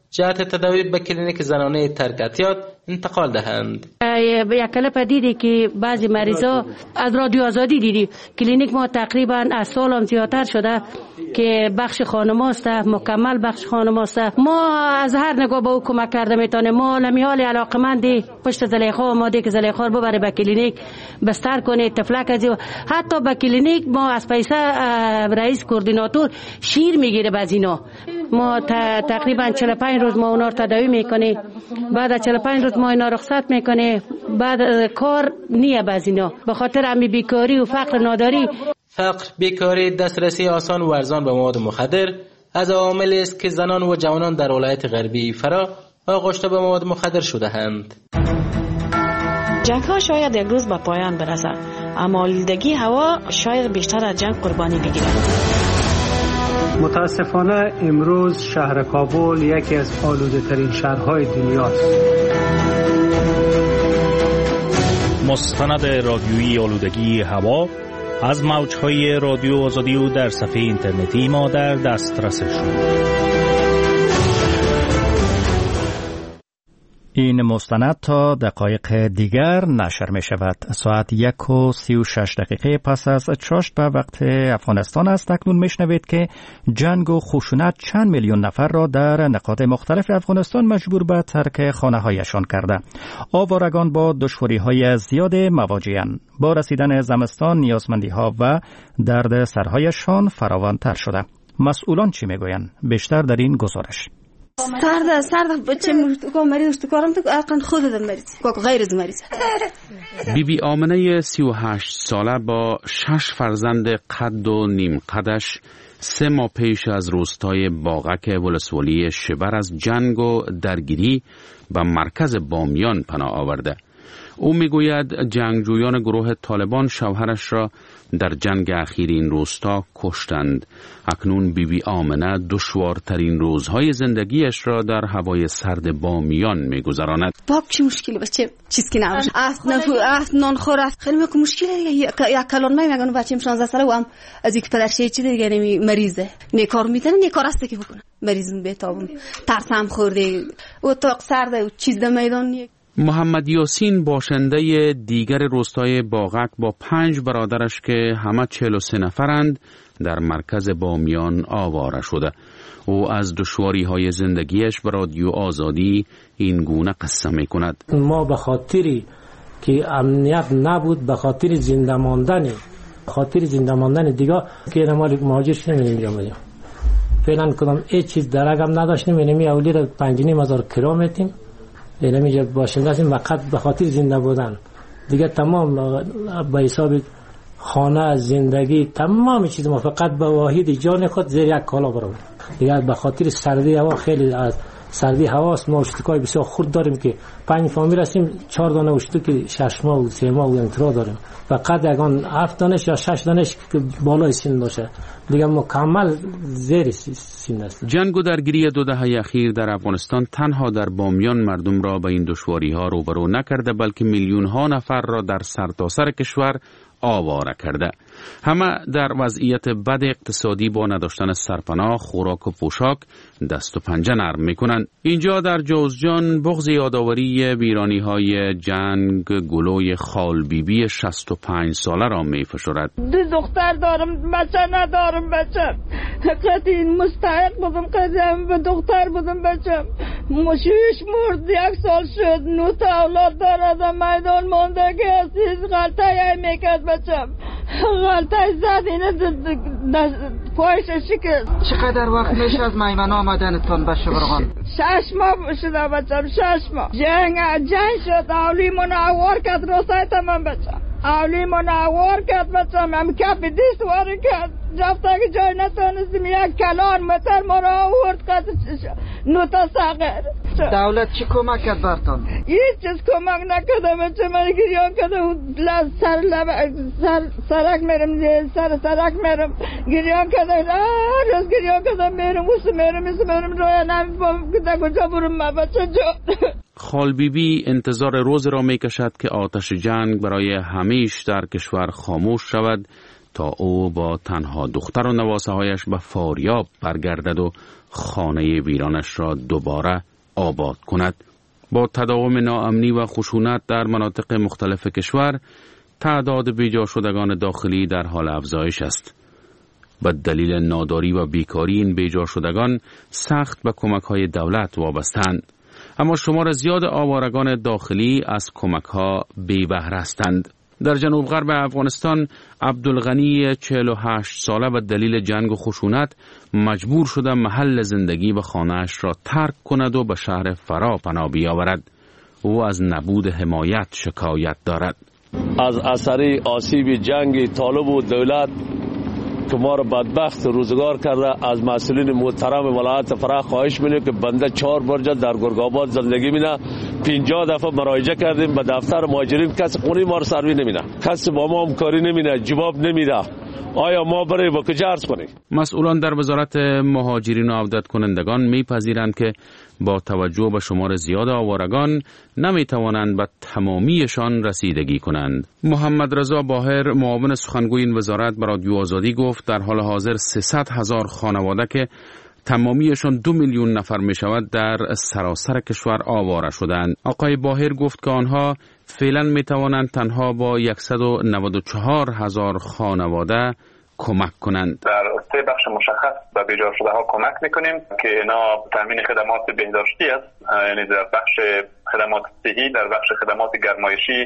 [SPEAKER 20] جهت تداوی به کلینیک زنانه ترک اعتیاد انتقال دهند.
[SPEAKER 4] یک کلپ دیدی که بعضی مریضا از رادیو آزادی دیدی کلینیک ما تقریبا از سال هم زیادتر شده که بخش خانماست، مکمل بخش خانماست. ما از هر نگاه به او کمک کرده میتونه. ما نمیال علاقمندی پشت زلیخا آماده که زلیخا رو ببره به کلینیک بستر کنه تفلک از حتی به کلینیک ما از پیسه رئیس کوردیناتور شیر میگیره باز اینا. ما تقریبا چهل و پنج روز ما اونا رو تداوی میکنه، بعد از چهل و پنج روز ما اینا رخصت میکنه، بعد کار نیه باز اینا به خاطر امی بیکاری و فقر ناداری.
[SPEAKER 20] فقر، بیکاری، دسترسی آسان و ارزان به مواد مخدر از عواملی است که زنان و جوانان در ولایت غربی فرا آغشته به مواد مخدر شده‌اند.
[SPEAKER 5] جنگ ها شاید یک روز به پایان برسد، اما آلودگی هوا شاید بیشتر از جنگ قربانی بگیرد.
[SPEAKER 23] متاسفانه امروز شهر کابل یکی از آلوده ترین شهرهای دنیاست.
[SPEAKER 24] مستند رادیویی آلودگی هوا از موجهای رادیو آزادی و در صفحه اینترنتی ما در دسترس شد.
[SPEAKER 2] این مستند تا دقایق دیگر نشر می شود. ساعت یک و سی و شش دقیقه پس از چاشت به وقت افغانستان است. اکنون می شنوید که جنگ و خشونت چند میلیون نفر را در نقاط مختلف افغانستان مجبور به ترک خانه هایشان کرده. آوارگان با دشواری های زیاد مواجه‌اند. با رسیدن زمستان نیازمندی ها و درد سرهایشان فراوانتر شده. مسئولان چی می گویند؟ بیشتر در این گزارش.
[SPEAKER 25] سرد سرد بچه مریض تو کارم تو اقن خود دم مریض کو غیر از مریض.
[SPEAKER 1] بی بی آمنه سی و هشت ساله با شش فرزند قد و نیم قدش سه ماه پیش از روستای باغک ولسوالی شبر از جنگ و درگیری به مرکز بامیان پناه آورده. او میگوید جنگجویان گروه طالبان شوهرش را در جنگ اخیر این روستا کشتند. اکنون بی بی آمنه دشوارترین روزهای زندگیش را در هوای سرد بامیان میگذراند.
[SPEAKER 25] باب چی مشکلی بچه چیز که نباشه افت نفو افت نان خور افت خیلی میگم مشکلی یک کلان می میگن بچه‌م شانزده ساله و هم از یک پدرشه چی دیگه نمی مریضه نیکار میتونه نیکار است که بکنه مریضم بهتابم ترسم خورده و تاق سرد و چیز در میدان.
[SPEAKER 1] محمد یاسین باشنده دیگر روستای باغک با پنج برادرش که همه چهل و سه نفرند در مرکز بامیان آواره شده. او از دشواری های زندگیش به رادیو آزادی این گونه قصه می کند.
[SPEAKER 23] ما به خاطری که امنیت نبود، به خاطر زنده ماندن خاطر زنده ماندن دیگه که نمال مهاجر شدیم اینجا بودیم. فعلا کدام هیچ چیز درگم نداشتیم. اینمی اولی را پنج نیم هزار کرا میتیم. اینمی باشنده هستیم فقط به خاطر زنده بودن. دیگه تمام به حساب خانه، زندگی، تمام چیز ما فقط به واحد جان خود زیر یک کالا برام. دیگه به خاطر سردی هوا خیلی از سردی هواست ما اشتکای بسیار خرد داریم که پنج فامیل هستیم، چهار دانه اشتک شش ماه و سه ماه و انترا داریم. فقط یگان هفت دانش یا شش دانش که بالای سن باشه. دیگه مکمل زیر سن است.
[SPEAKER 1] جنگ و درگیری دو دهه اخیر در افغانستان تنها در بامیان مردم را به این دشواری ها روبرو نکرده، بلکه میلیون ها نفر را در سرتاسر کشور آواره کرده. همه در وضعیت بد اقتصادی با نداشتن سرپناه، خوراک و پوشاک دست و پنجه نرم میکنند. اینجا در جوزجان بغض یادآوری ویرانی های جنگ گلوی خال بیبی شصت و پنج ساله را میفشرد.
[SPEAKER 26] دو دختر دارم، بچه ندارم. بچه قطعی مستحق بودم، قطعی به دختر بودم. بچه مشویش مرد، یک سال شد، نو تا اولاد دارد، میدان مانده که هستیز غلطه یه میکرد. بچه غلطه زد اینه پایش شکست.
[SPEAKER 13] چقدر وقت میشه از میمن آمدنتان به شبرغان؟
[SPEAKER 26] شش ماه شده بچم، شش ماه. جنگ جنگ شد، اولی منوار کرد روستای تمام. بچه اولی منوار کرد بچم، هم کپ دیست واری کرد. جفته که جای نتونستیم یک کلان متر ما را آورد کرد نوتا ساقر.
[SPEAKER 13] دولت چی کمک کرد برتان؟
[SPEAKER 26] هیچ چیز کمک نکرده بچه. من گریان کرده سر سر سرک میرم، سر سرک میرم گریان کرده، روز گریان کرده میرم وسط میرم وسط میرم روی نمیفهم که در کجا برم ما بچه جو.
[SPEAKER 1] خال بیبی انتظار روز را میکشد که آتش جنگ برای همیشه در کشور خاموش شود تا او با تنها دختر و نواسه هایش به فاریاب برگردد و خانه ویرانش را دوباره آباد کند. با تداوم ناامنی و خشونت در مناطق مختلف کشور، تعداد بیجا شدگان داخلی در حال افزایش است. به دلیل ناداری و بیکاری این بیجا شدگان سخت به کمک‌های دولت وابسته‌اند. اما شمار زیاد آوارگان داخلی از کمک‌ها بی بهره هستند. در جنوب غرب افغانستان، عبدالغنی چهل و هشت ساله به دلیل جنگ و خشونت مجبور شده محل زندگی و خانه‌اش را ترک کند و به شهر فرا پناه بیاورد. او از نبود حمایت شکایت دارد.
[SPEAKER 6] از اثر آسیب جنگ طالب و دولت که ما را بدبخت روزگار کرده، از مسئولین محترم ولایت فرا خواهش می‌کنیم که بنده چهار برجه در گرگ‌آباد زندگی می‌کنه. پنجاه دفعه مراجعه کردیم به دفتر مهاجرین، کسی خونه ما را سروی نمی‌کنه، کسی با ما همکاری نمی‌کنه، جواب نمیده. آیا ما برای با کجا عرض کنیم؟
[SPEAKER 1] مسئولان در وزارت مهاجرین و عودت کنندگان میپذیرند که با توجه به شمار زیاد آوارگان نمیتوانند به تمامیشان رسیدگی کنند. محمد رضا باهر، معاون سخنگوی این وزارت، به رادیو آزادی گفت در حال حاضر سیصد هزار خانواده که تمامیشان دو میلیون نفر می شود در سراسر کشور آواره شدند. آقای باهر گفت که آنها فعلا می توانند تنها با صد و نود و چهار هزار خانواده کمک کنند.
[SPEAKER 7] در سه بخش مشخص به بیجا شده ها کمک میکنیم که اینا تامین خدمات بهداشتی است، یعنی در بخش خدمات صحی، در بخش خدمات گرمایشی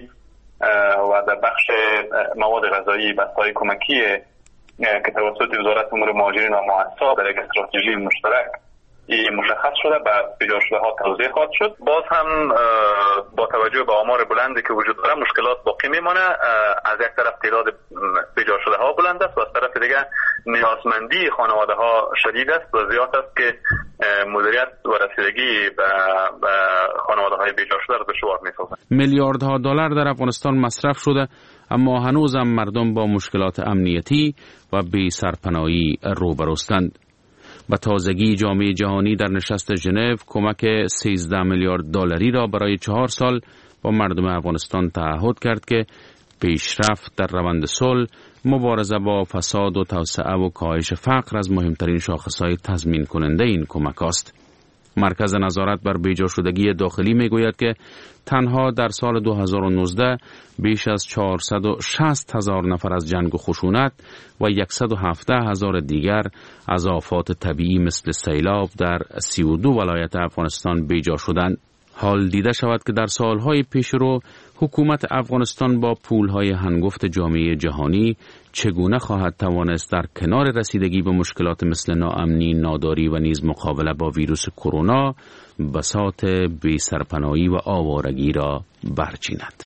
[SPEAKER 7] و در بخش مواد غذایی، بسته‌های کمکی که توسط وزارت امور مهاجرین و مؤسسات در یک استراتژی مشترک این مشخص شده به بیجا شده ها توضیح خواهد شد. باز هم با توجه به آمار بلندی که وجود داره مشکلات باقی میمانه. از یک طرف تعداد بیجا شده ها بلند است و از طرف دیگه نیازمندی خانواده ها شدید است و زیاد است که مدیریت و رسیدگی به خانواده های بیجا شده را دشوار می‌سازد.
[SPEAKER 1] میلیاردها دلار در افغانستان مصرف شده، اما هنوزم مردم با مشکلات امنیتی و بی سرپناهی روبروستند. به تازگی جامعه جهانی در نشست ژنو کمک سیزده میلیارد دلاری را برای چهار سال با مردم افغانستان تعهد کرد که پیشرفت در روند صلح، مبارزه با فساد و توسعه و کاهش فقر از مهمترین شاخصهای تضمین کننده این کمک است. مرکز نظارت بر بیجا شدگی داخلی می گوید که تنها در سال دو هزار و نوزده بیش از چهارصد و شصت هزار نفر از جنگ و خشونت و صد و هفده هزار دیگر از آفات طبیعی مثل سیلاب در سی و دو ولایت افغانستان بیجا شدند. حال دیده شود که در سالهای پیش رو حکومت افغانستان با پولهای هنگفت جامعه جهانی چگونه خواهد توانست در کنار رسیدگی به مشکلات مثل ناامنی، ناداری و نیز مقابله با ویروس کرونا بساط بی سرپناهی و آوارگی را برچیند.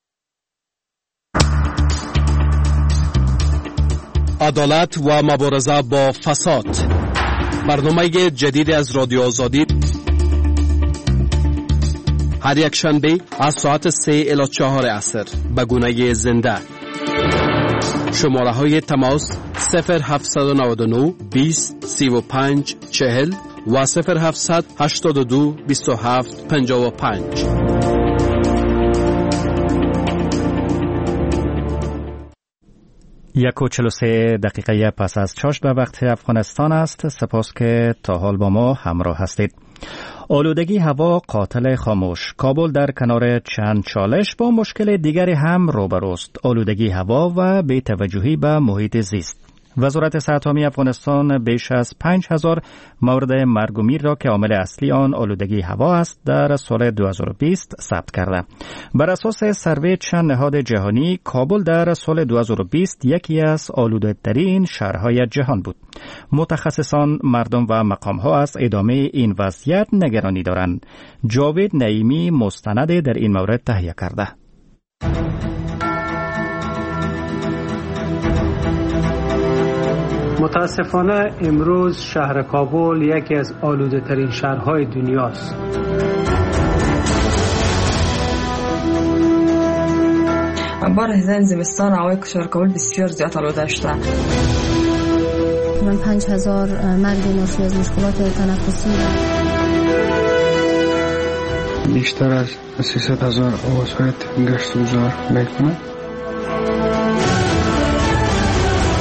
[SPEAKER 9] عدالت و مبارزه با فساد، برنامه جدید از رادیو آزادی، هر یک شنبه از ساعت سه الی چهار عصر به گونه زنده. شماره های تماس صفر هفت نه نه بیست سی و پنج چهل و صفر هفت هشت دو بیست و هفت پنجاه و پنج.
[SPEAKER 2] یک و چهل و سه دقیقه پس از چاشت به وقت افغانستان است. سپاس که تا حال با ما همراه هستید. آلودگی هوا قاتل خاموش. کابل در کنار چند چالش با مشکل دیگری هم روبروست: آلودگی هوا و بی‌توجهی به محیط زیست. وزارت صحت عامه افغانستان بیش از پنج هزار مورد مرگ و میر را که عامل اصلی آن آلودگی هوا است در سال دو هزار و بیست ثبت کرده. بر اساس سروی چند نهاد جهانی، کابل در سال دو هزار و بیست یکی از آلوده‌ترین شهرهای جهان بود. متخصصان، مردم و مقام‌ها از ادامه این وضعیت نگرانی دارند. جاوید نعیمی مستند در این مورد تهیه کرده.
[SPEAKER 10] متاسفانه امروز شهر کابل یکی از آلوده ترین شهرهای دنیاست.
[SPEAKER 11] بار هزار زمستان هوای شهر کابل بسیار زیاد آلوده شده.
[SPEAKER 25] من پنج هزار مرد ناشی از مشکلات تنفسی.
[SPEAKER 12] بیشتر از سیصد هزار عضویت گشت و گذار میکنه.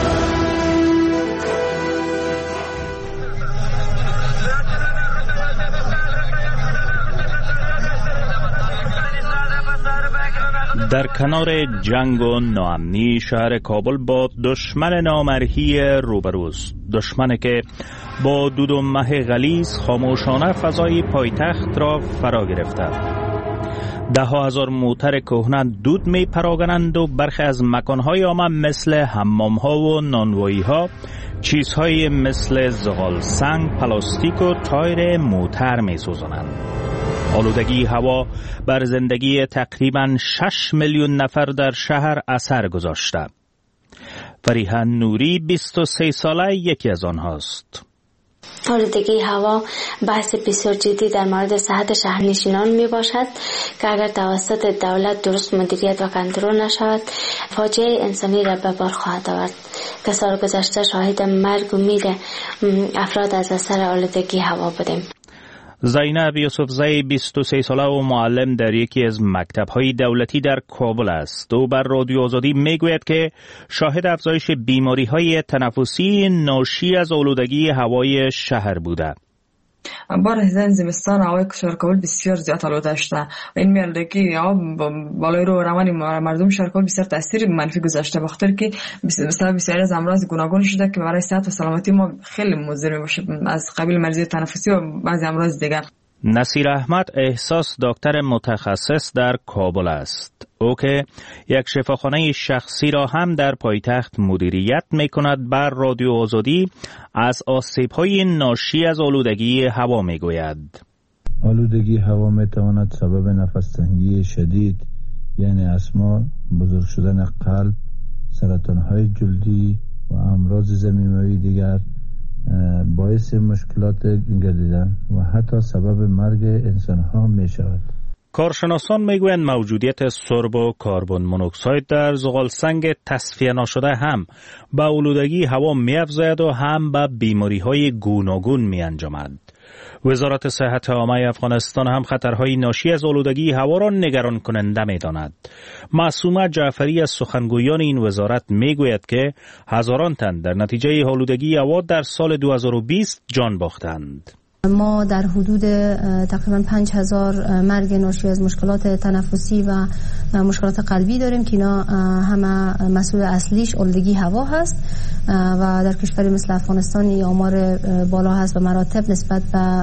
[SPEAKER 24] در کنار جنگ و ناامنی شهر کابل با دشمن نامرئی روبروست. دشمنی که با دود و مه غلیظ خاموشانه فضای پایتخت را فرا گرفته. ده ها هزار موتر کهنه دود می پراگنند و برخی از مکانهای آنها مثل حمامها و نانوایی ها چیزهای مثل زغال سنگ، پلاستیک و تایر موتر می سوزانند. آلودگی هوا بر زندگی تقریباً شش میلیون نفر در شهر اثر گذاشته. فریحه نوری بیست و سه ساله یکی از آنهاست.
[SPEAKER 8] آلودگی هوا بحث بسیار جدی در مورد صحت شهرنشینان می باشد که اگر توسط دولت درست مدیریت و کنترل نشود فاجعه انسانی را به بار خواهد آورد. که سال گذشته شاهد مرگ و میر افراد از اثر آلودگی هوا بودیم.
[SPEAKER 24] زینب یوسفزی بیست و سه ساله و معلم در یکی از مکتب‌های دولتی در کابل است. او بر رادیو آزادی میگوید که شاهد افزایش بیماری‌های تنفسی ناشی از آلودگی هوای شهر بوده.
[SPEAKER 11] بار هزین زمستان هوای شهر کابل بسیار زیاد آلوده شده. این آلودگی هوا بالای رو روان مردم شهر کابل بسیار تاثیر منفی گذاشته، بخاطر که بسیار بسیار از امراض گوناگون شده که برای صحت و سلامتی ما خیلی مضر میشه، از قبیل مریضی تنفسی و بعضی امراض دیگر.
[SPEAKER 24] نصیر احمد احساس دکتر متخصص در کابل است. او که یک شفاخانه شخصی را هم در پایتخت مدیریت می کند بر رادیو آزادی از آسیب‌های ناشی از آلودگی هوا می گوید.
[SPEAKER 14] آلودگی هوا می تواند سبب نفس تنگی شدید یعنی اسما، بزرگ شدن قلب، سرطان‌های جلدی و امراض ضمیموی دیگر باعث مشکلات گردیدن و حتی سبب مرگ انسان‌ها می شود.
[SPEAKER 24] کارشناسان میگویند موجودیت سرب و کربن مونوکساید در زغالسنگ تصفیه نشده هم به آلودگی هوا می‌افزاید و هم به بیماری‌های گوناگون می‌انجامد. وزارت صحت عامه افغانستان هم خطرهای ناشی از آلودگی هوا را نگران کننده می‌داند. معصومه جعفری از سخنگویان این وزارت میگوید که هزاران تن در نتیجه آلودگی هوا در سال دو هزار و بیست جان باختند.
[SPEAKER 15] ما در حدود تقریبا پنج هزار مرگ ناشی از مشکلات تنفسی و مشکلات قلبی داریم که اینا همه مسئول اصلیش آلودگی هوا هست و در کشوری مثل افغانستان این آمار بالا هست و مراتب نسبت به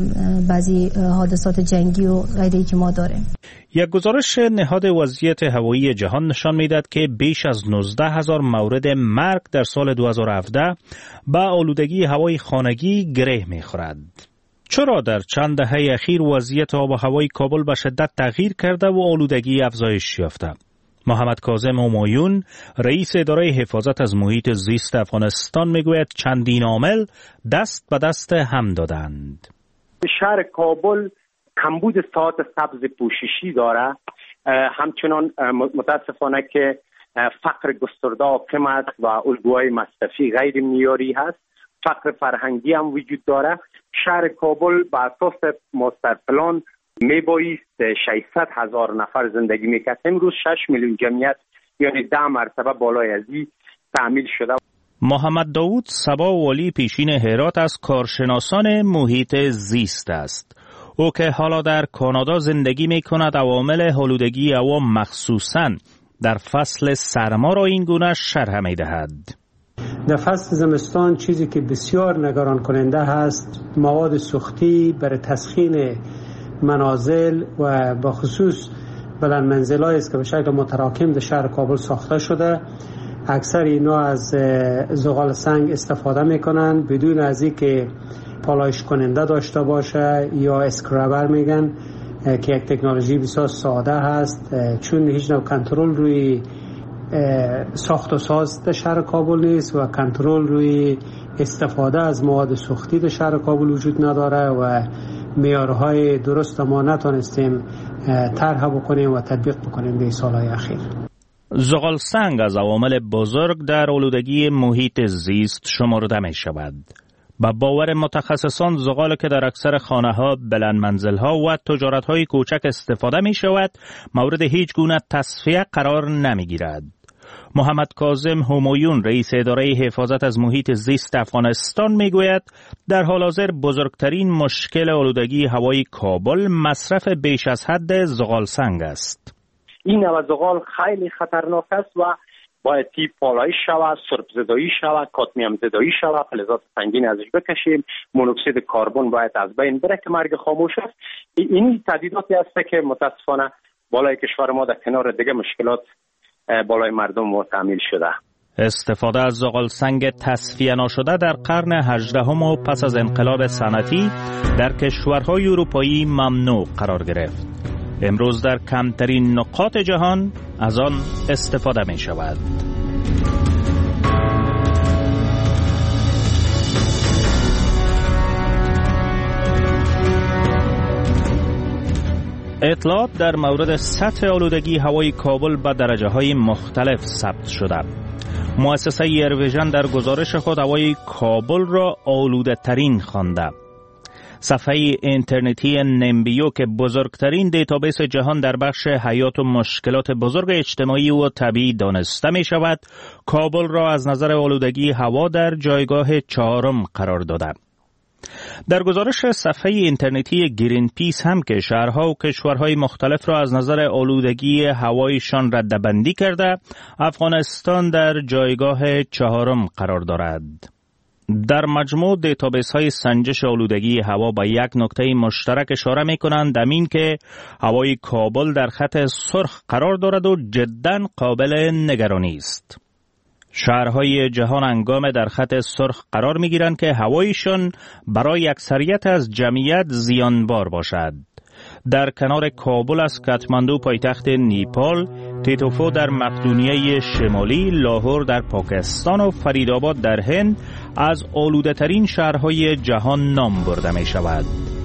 [SPEAKER 15] بعضی حادثات جنگی و غیری که ما داریم.
[SPEAKER 24] یک گزارش نهاد وضعیت هوایی جهان نشان می‌دهد که بیش از نوزده هزار مورد مرگ در سال دو هزار و هفده به آلودگی هوای خانگی گره می‌خورد. چرا در چند دهه اخیر وضعیت آب و هوای کابل به شدت تغییر کرده و آلودگی افزایش یافته؟ محمد کاظم همایون رئیس اداره حفاظت از محیط زیست افغانستان میگوید چندین عامل دست به دست هم دادند.
[SPEAKER 16] شهر کابل کمبود ساعت سبز پوششی داره، همچنان متاسفانه که فقر گسترده حاکم است و الگوهای مصرفی غیر معیاری هست، فقر فرهنگی هم وجود داره. شهر کابل به اساس ماستر پلان میبایست ششصد هزار نفر زندگی میکرد، امروز شش میلیون جمعیت یعنی ده مرتبه بالای از این تعمیل شده.
[SPEAKER 24] محمد داوود صبا والی پیشین هرات از کارشناسان محیط زیست است. او که حالا در کانادا زندگی می کند عوامل آلودگی هوا مخصوصاً در فصل سرما را این گونه شرح می دهد.
[SPEAKER 10] در فصل زمستان چیزی که بسیار نگران کننده هست مواد سوختی برای تسخین منازل و به خصوص بلند منزل‌هایی است که به شکل متراکم در شهر کابل ساخته شده. اکثر اینا از زغال سنگ استفاده میکنن بدون از اینکه پالایش کننده داشته باشه یا اسکرابر میگن که یک تکنولوژی بسیار ساده هست، چون هیچ نوع کنترل روی ساخت و ساز در شهر کابل نیست و کنترل روی استفاده از مواد سوختی در شهر کابل وجود نداره و معیارهای درست ما نتونستیم طرح بکنیم و تطبیق بکنیم به سالهای اخیر.
[SPEAKER 24] زغال سنگ از عوامل بزرگ در آلودگی محیط زیست شمرده می شود. با باور متخصصان زغال که در اکثر خانه‌ها، بلند منزل‌ها و تجارت‌های کوچک استفاده می‌شود، مورد هیچ گونه تصفیه قرار نمی‌گیرد. محمد کاظم همایون رئیس اداره حفاظت از محیط زیست افغانستان میگوید در حال حاضر بزرگترین مشکل آلودگی هوای کابل مصرف بیش از حد زغال سنگ است.
[SPEAKER 16] این نوزغال خیلی خطرناک است و باید تی پالایش شود، سرب زدایی شود، کادمیم زدایی شود، فلزات سنگین ازش بکشیم، مونوکسید کربن باید از بین بره که مرگ خاموش است. این تهدیداتی است که متاسفانه بالای کشور ما در کنار دیگه مشکلات بالای مردم و تعمیل شده.
[SPEAKER 24] استفاده از زغال سنگ تصفیه نشده در قرن هجدهم و پس از انقلاب صنعتی در کشورهای اروپایی ممنوع قرار گرفت. امروز در کمترین نقاط جهان از آن استفاده می شود. اطلاعات در مورد سطح آلودگی هوای کابل به درجه های مختلف ثبت شده. مؤسسه ایرویژن در گزارش خود هوای کابل را آلوده ترین خوانده. صفحه اینترنتی نمبیو که بزرگترین دیتابیس جهان در بخش حیات و مشکلات بزرگ اجتماعی و طبیعی دانسته می شود، کابل را از نظر آلودگی هوا در جایگاه چهارم قرار داده. در گزارش صفحه اینترنتی گرین پیس هم که شهرها و کشورهای مختلف را از نظر آلودگی هوایشان رده‌بندی کرده، افغانستان در جایگاه چهارم قرار دارد. در مجموع دیتابیس های سنجش آلودگی هوا با یک نکته مشترک اشاره می کنند، همین که هوای کابل در خط سرخ قرار دارد و جداً قابل نگرانی است. شهرهای جهان هنگام در خط سرخ قرار می گیرند که هوایشان برای اکثریت از جمعیت زیانبار باشد. در کنار کابل از کاتماندو پایتخت نیپال، تیتوفو در مقدونیه شمالی، لاهور در پاکستان و فریدآباد در هند از آلوده ترین شهرهای جهان نام برده می شود.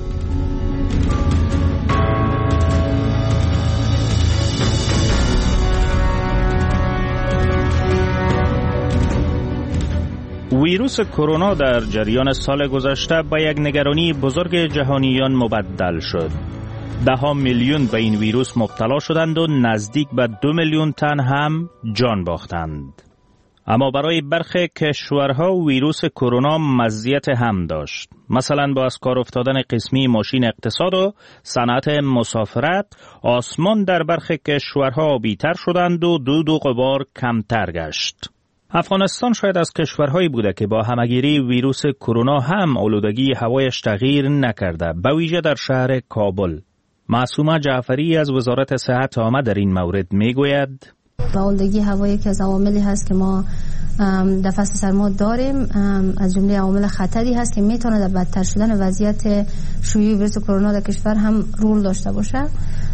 [SPEAKER 24] ویروس کرونا در جریان سال گذشته با یک نگرانی بزرگ جهانیان مبدل شد. ده ها میلیون به این ویروس مبتلا شدند و نزدیک به دو میلیون تن هم جان باختند. اما برای برخی کشورها ویروس کرونا مزیت هم داشت. مثلا با از کار افتادن قسمی ماشین اقتصاد و صنعت مسافرت، آسمان در برخی کشورها آبی‌تر شدند و دود و غبار کمتر گشت. افغانستان شاید از کشورهایی بوده که با همگیری ویروس کرونا هم آلودگی هوایش تغییر نکرده، به ویژه در شهر کابل. معصومه جعفری از وزارت صحت آمد در این مورد میگوید:
[SPEAKER 15] آلودگی هوا یکی از عواملی هست که ما در فصل سرما داریم، از جمله عوامل خطری هست که میتونه در بدتر شدن وضعیت شیوع ویروس کرونا در کشور هم رول داشته باشه،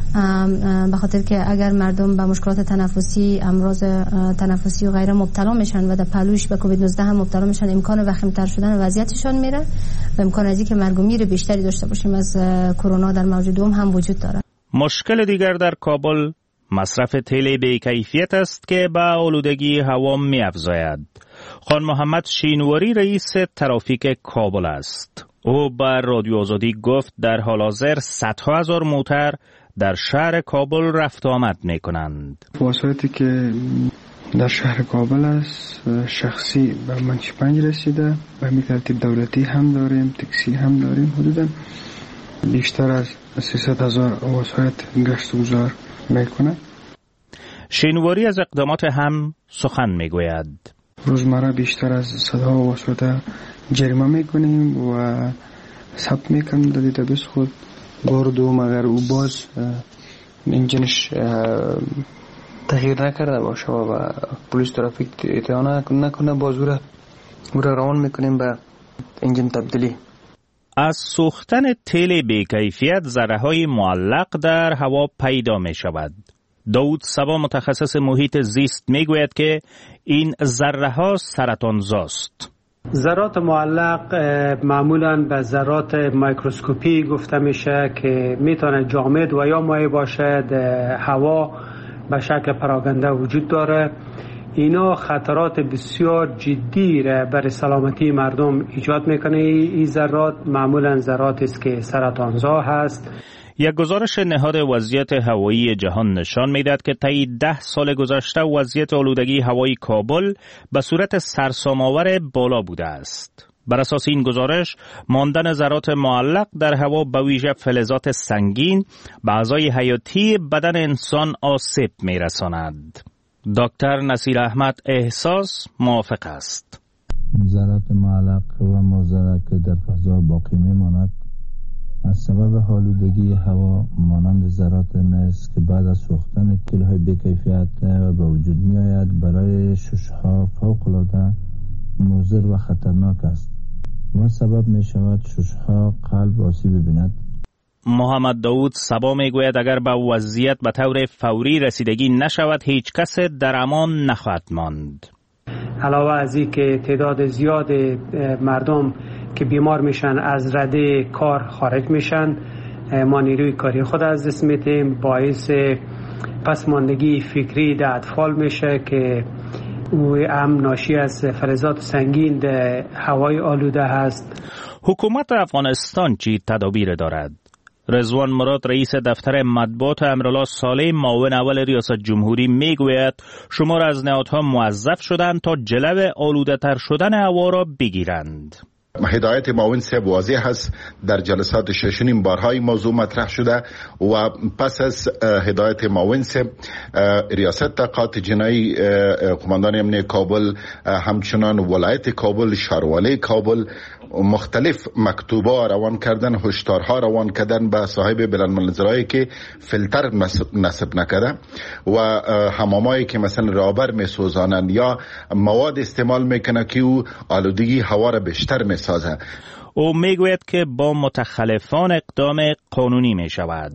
[SPEAKER 15] به خاطر که اگر مردم به مشکلات تنفسی، امراض تنفسی و غیره مبتلا میشن و در پهلوش به کووید نوزده هم مبتلا میشن، امکان وخیم‌تر شدن وضعیتشان میره و امکان از اینکه مرگ و میر بیشتری داشته باشیم از کرونا در موج دوم هم وجود داره.
[SPEAKER 24] مشکل دیگر در کابل مصرف تیل بی کیفیت است که به آلودگی هوا می افزاید. خان محمد شینواری رئیس ترافیک کابل است. او به رادیو آزادی گفت در حال حاضر صدها هزار موتر در شهر کابل رفت آمد می کنند.
[SPEAKER 12] وسایلی که در شهر کابل است شخصی به منچ پنج رسیده، به همین ترتیب دولتی هم داریم، تاکسی هم داریم. حدودا بیشتر از سیصد هزار وسایل گشت و گذار می کنند.
[SPEAKER 24] شینواری از اقدامات هم سخن می گوید:
[SPEAKER 12] روزمره بیشتر از صدها وسایل جریمه می کنیم و ثبت می کنیم در دیتابیس خود. بار دوم اگر او باز انجینش تغییر نکرده باشه و پلیس ترافیک اطاعت نکنه، باز او را روان میکنیم به انجین تبدیلی.
[SPEAKER 24] از سوختن تیل بی‌کیفیت ذره‌های معلق در هوا پیدا می شود. داود صبا متخصص محیط زیست می گوید که این ذره‌ها سرطانزاست.
[SPEAKER 10] ذرات معلق معمولاً به ذرات میکروسکوپی گفته میشه که میتونه جامد و یا مایع باشه، هوا به شکل پراکنده وجود داره. اینا خطرات بسیار جدی را برای سلامتی مردم ایجاد میکنه. این ذرات معمولاً ذراتی است که سرطانزا هست.
[SPEAKER 24] یک گزارش نهاد وضعیت هوایی جهان نشان میدهد که طی ده سال گذشته وضعیت آلودگی هوایی کابل به صورت سرسام‌آور بالا بوده است. بر اساس این گزارش ماندن ذرات معلق در هوا به ویژه فلزات سنگین به اعضای حیاتی بدن انسان آسیب می‌رساند. دکتر نصیر احمد احساس موافق است.
[SPEAKER 14] ذرات معلق و مضر که در فضا باقی میماند از سبب آلودگی هوا مانند ذرات مس که بعد از سوختن تیل‌های بی‌کیفیت به وجود می‌آید برای شش‌ها فوق‌العاده مضر و خطرناک است و سبب می‌شود شش‌ها قلب آسیب ببیند.
[SPEAKER 24] محمد داود صبا میگوید اگر به وضعیت به طور فوری رسیدگی نشود هیچ کس در امان نخواهد ماند.
[SPEAKER 10] علاوه از این که تعداد زیاد مردم که بیمار میشن از رده کار خارج میشن، ما نیروی کاری خود از دست میدیم، باعث پسماندگی فکری در اطفال میشه که او هم ناشی از فلزات سنگین در هوای آلوده هست.
[SPEAKER 24] حکومت افغانستان چی تدابیر دارد؟ رضوان مراد رئیس دفتر مطبوعات امرالله صالح معاون اول ریاست جمهوری میگوید شمار از نهادها موظف شدند تا جلو آلوده تر شدن هوا را بگیرند.
[SPEAKER 3] هدایت معاون صاحب واضح هست، در جلسات ششنیم بارهای موضوع مطرح شده و پس از هدایت معاون صاحب ریاست تحقیقات جنایی، قماندان امنیت کابل، همچنان ولایت کابل، شهروالی کابل مختلف مکتوبا روان کردن، هشدارها روان کردن به صاحب بلندمنظرهایی که فیلتر نصب نکرده و حمامایی که مثلا رابر میسوزانند یا مواد استعمال میکنه که او آلودگی هوا را بیشتر میسازه.
[SPEAKER 24] او میگوید که با متخلفان اقدام قانونی میشود.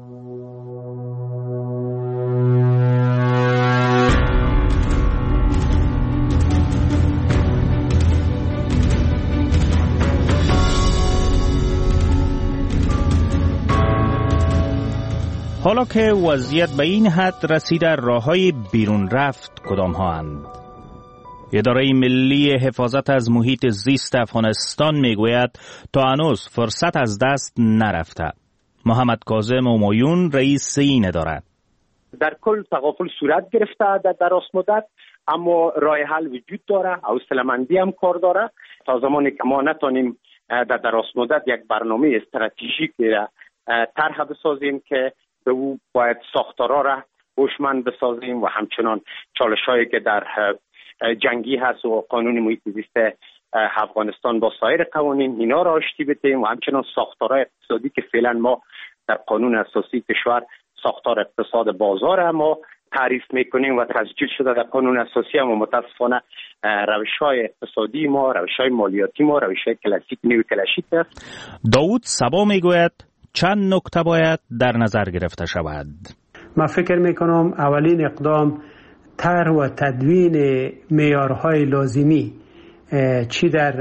[SPEAKER 24] حالا که وضعیت به این حد رسیده راههای بیرون رفت کدام ها اند؟ اداره ملی حفاظت از محیط زیست افغانستان میگوید تا هنوز فرصت از دست نرفته. محمد کاظم همایون رئیس این اداره:
[SPEAKER 16] در کل تغافل صورت گرفته در دراز مدت، اما راه حل وجود داره، حوصله‌مندی هم کار داره. تا زمانی که ما نتونیم در دراز مدت یک برنامه استراتژیک طرح بسازیم که به او باید ساختارها را هوشمند بسازیم و همچنان چالش‌هایی که در جنگی هست و قانون محیط زیست افغانستان با سایر قوانین اینا را آشتی بدیم و همچنان ساختارهای اقتصادی که فعلا ما در قانون اساسی کشور ساختار اقتصاد بازار ما تعریف میکنیم و تسجیل شده در قانون اساسی، اما متاسفانه روش‌های اقتصادی ما، روش‌های مالیاتی ما، روش‌های کلاسیک نیو کلاسیک است.
[SPEAKER 24] داود صبا میگوید چند نکته باید در نظر گرفته شود.
[SPEAKER 10] من فکر میکنم اولین اقدام طرح و تدوین معیارهای لازمی چی در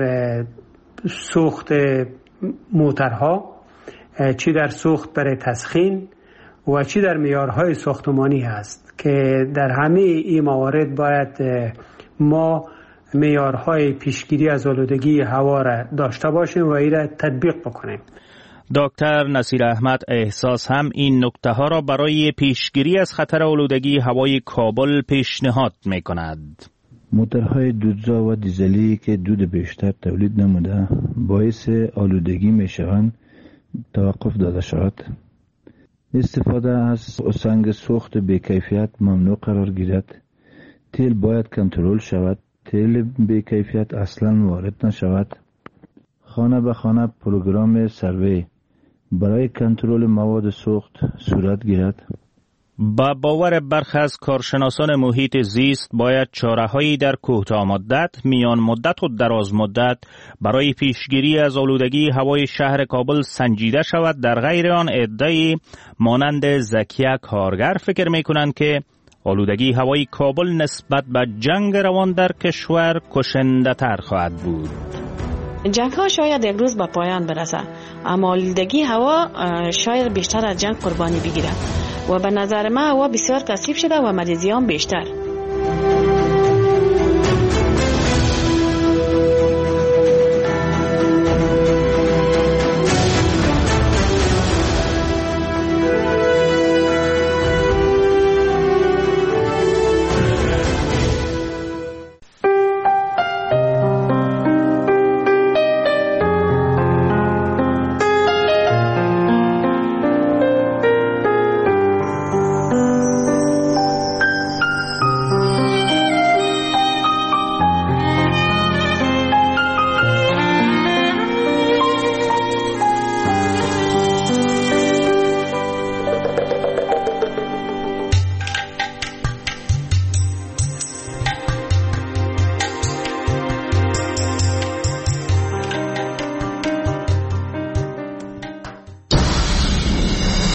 [SPEAKER 10] سوخت موترها، چی در سوخت برای تسخین و چی در معیارهای ساختمانی هست که در همه این موارد باید ما معیارهای پیشگیری از آلودگی هوا را داشته باشیم و این را تطبیق بکنیم.
[SPEAKER 24] دکتر نصیر احمد احساس هم این نکته ها را برای پیشگیری از خطر آلودگی هوای کابل پیشنهاد می کند.
[SPEAKER 14] موتورهای دودزا و دیزلی که دود بیشتر تولید نموده باعث آلودگی می شوند توقف داده شود. استفاده از سنگ سوخت بی‌کیفیت ممنوع قرار گیرد. تیل باید کنترل شود. تیل بی‌کیفیت اصلا وارد نشود. خانه به خانه پروگرام سروی برای کنترل مواد سوخت صورت گیرد.
[SPEAKER 24] با باور برخی از کارشناسان محیط زیست باید چاره‌هایی در کوتاه مدت، میان مدت و دراز مدت برای پیشگیری از آلودگی هوای شهر کابل سنجیده شود. در غیر آن عده‌ای مانند زکیه کارگر فکر می‌کنند که آلودگی هوای کابل نسبت به جنگ روان در کشور کشنده تر خواهد بود.
[SPEAKER 5] جنگ ها شاید یک روز به پایان برسه، اما آلودگی هوا شاید بیشتر از جنگ قربانی بگیره و به نظر من هوا بسیار کثیف شده و مریضیان بیشتر.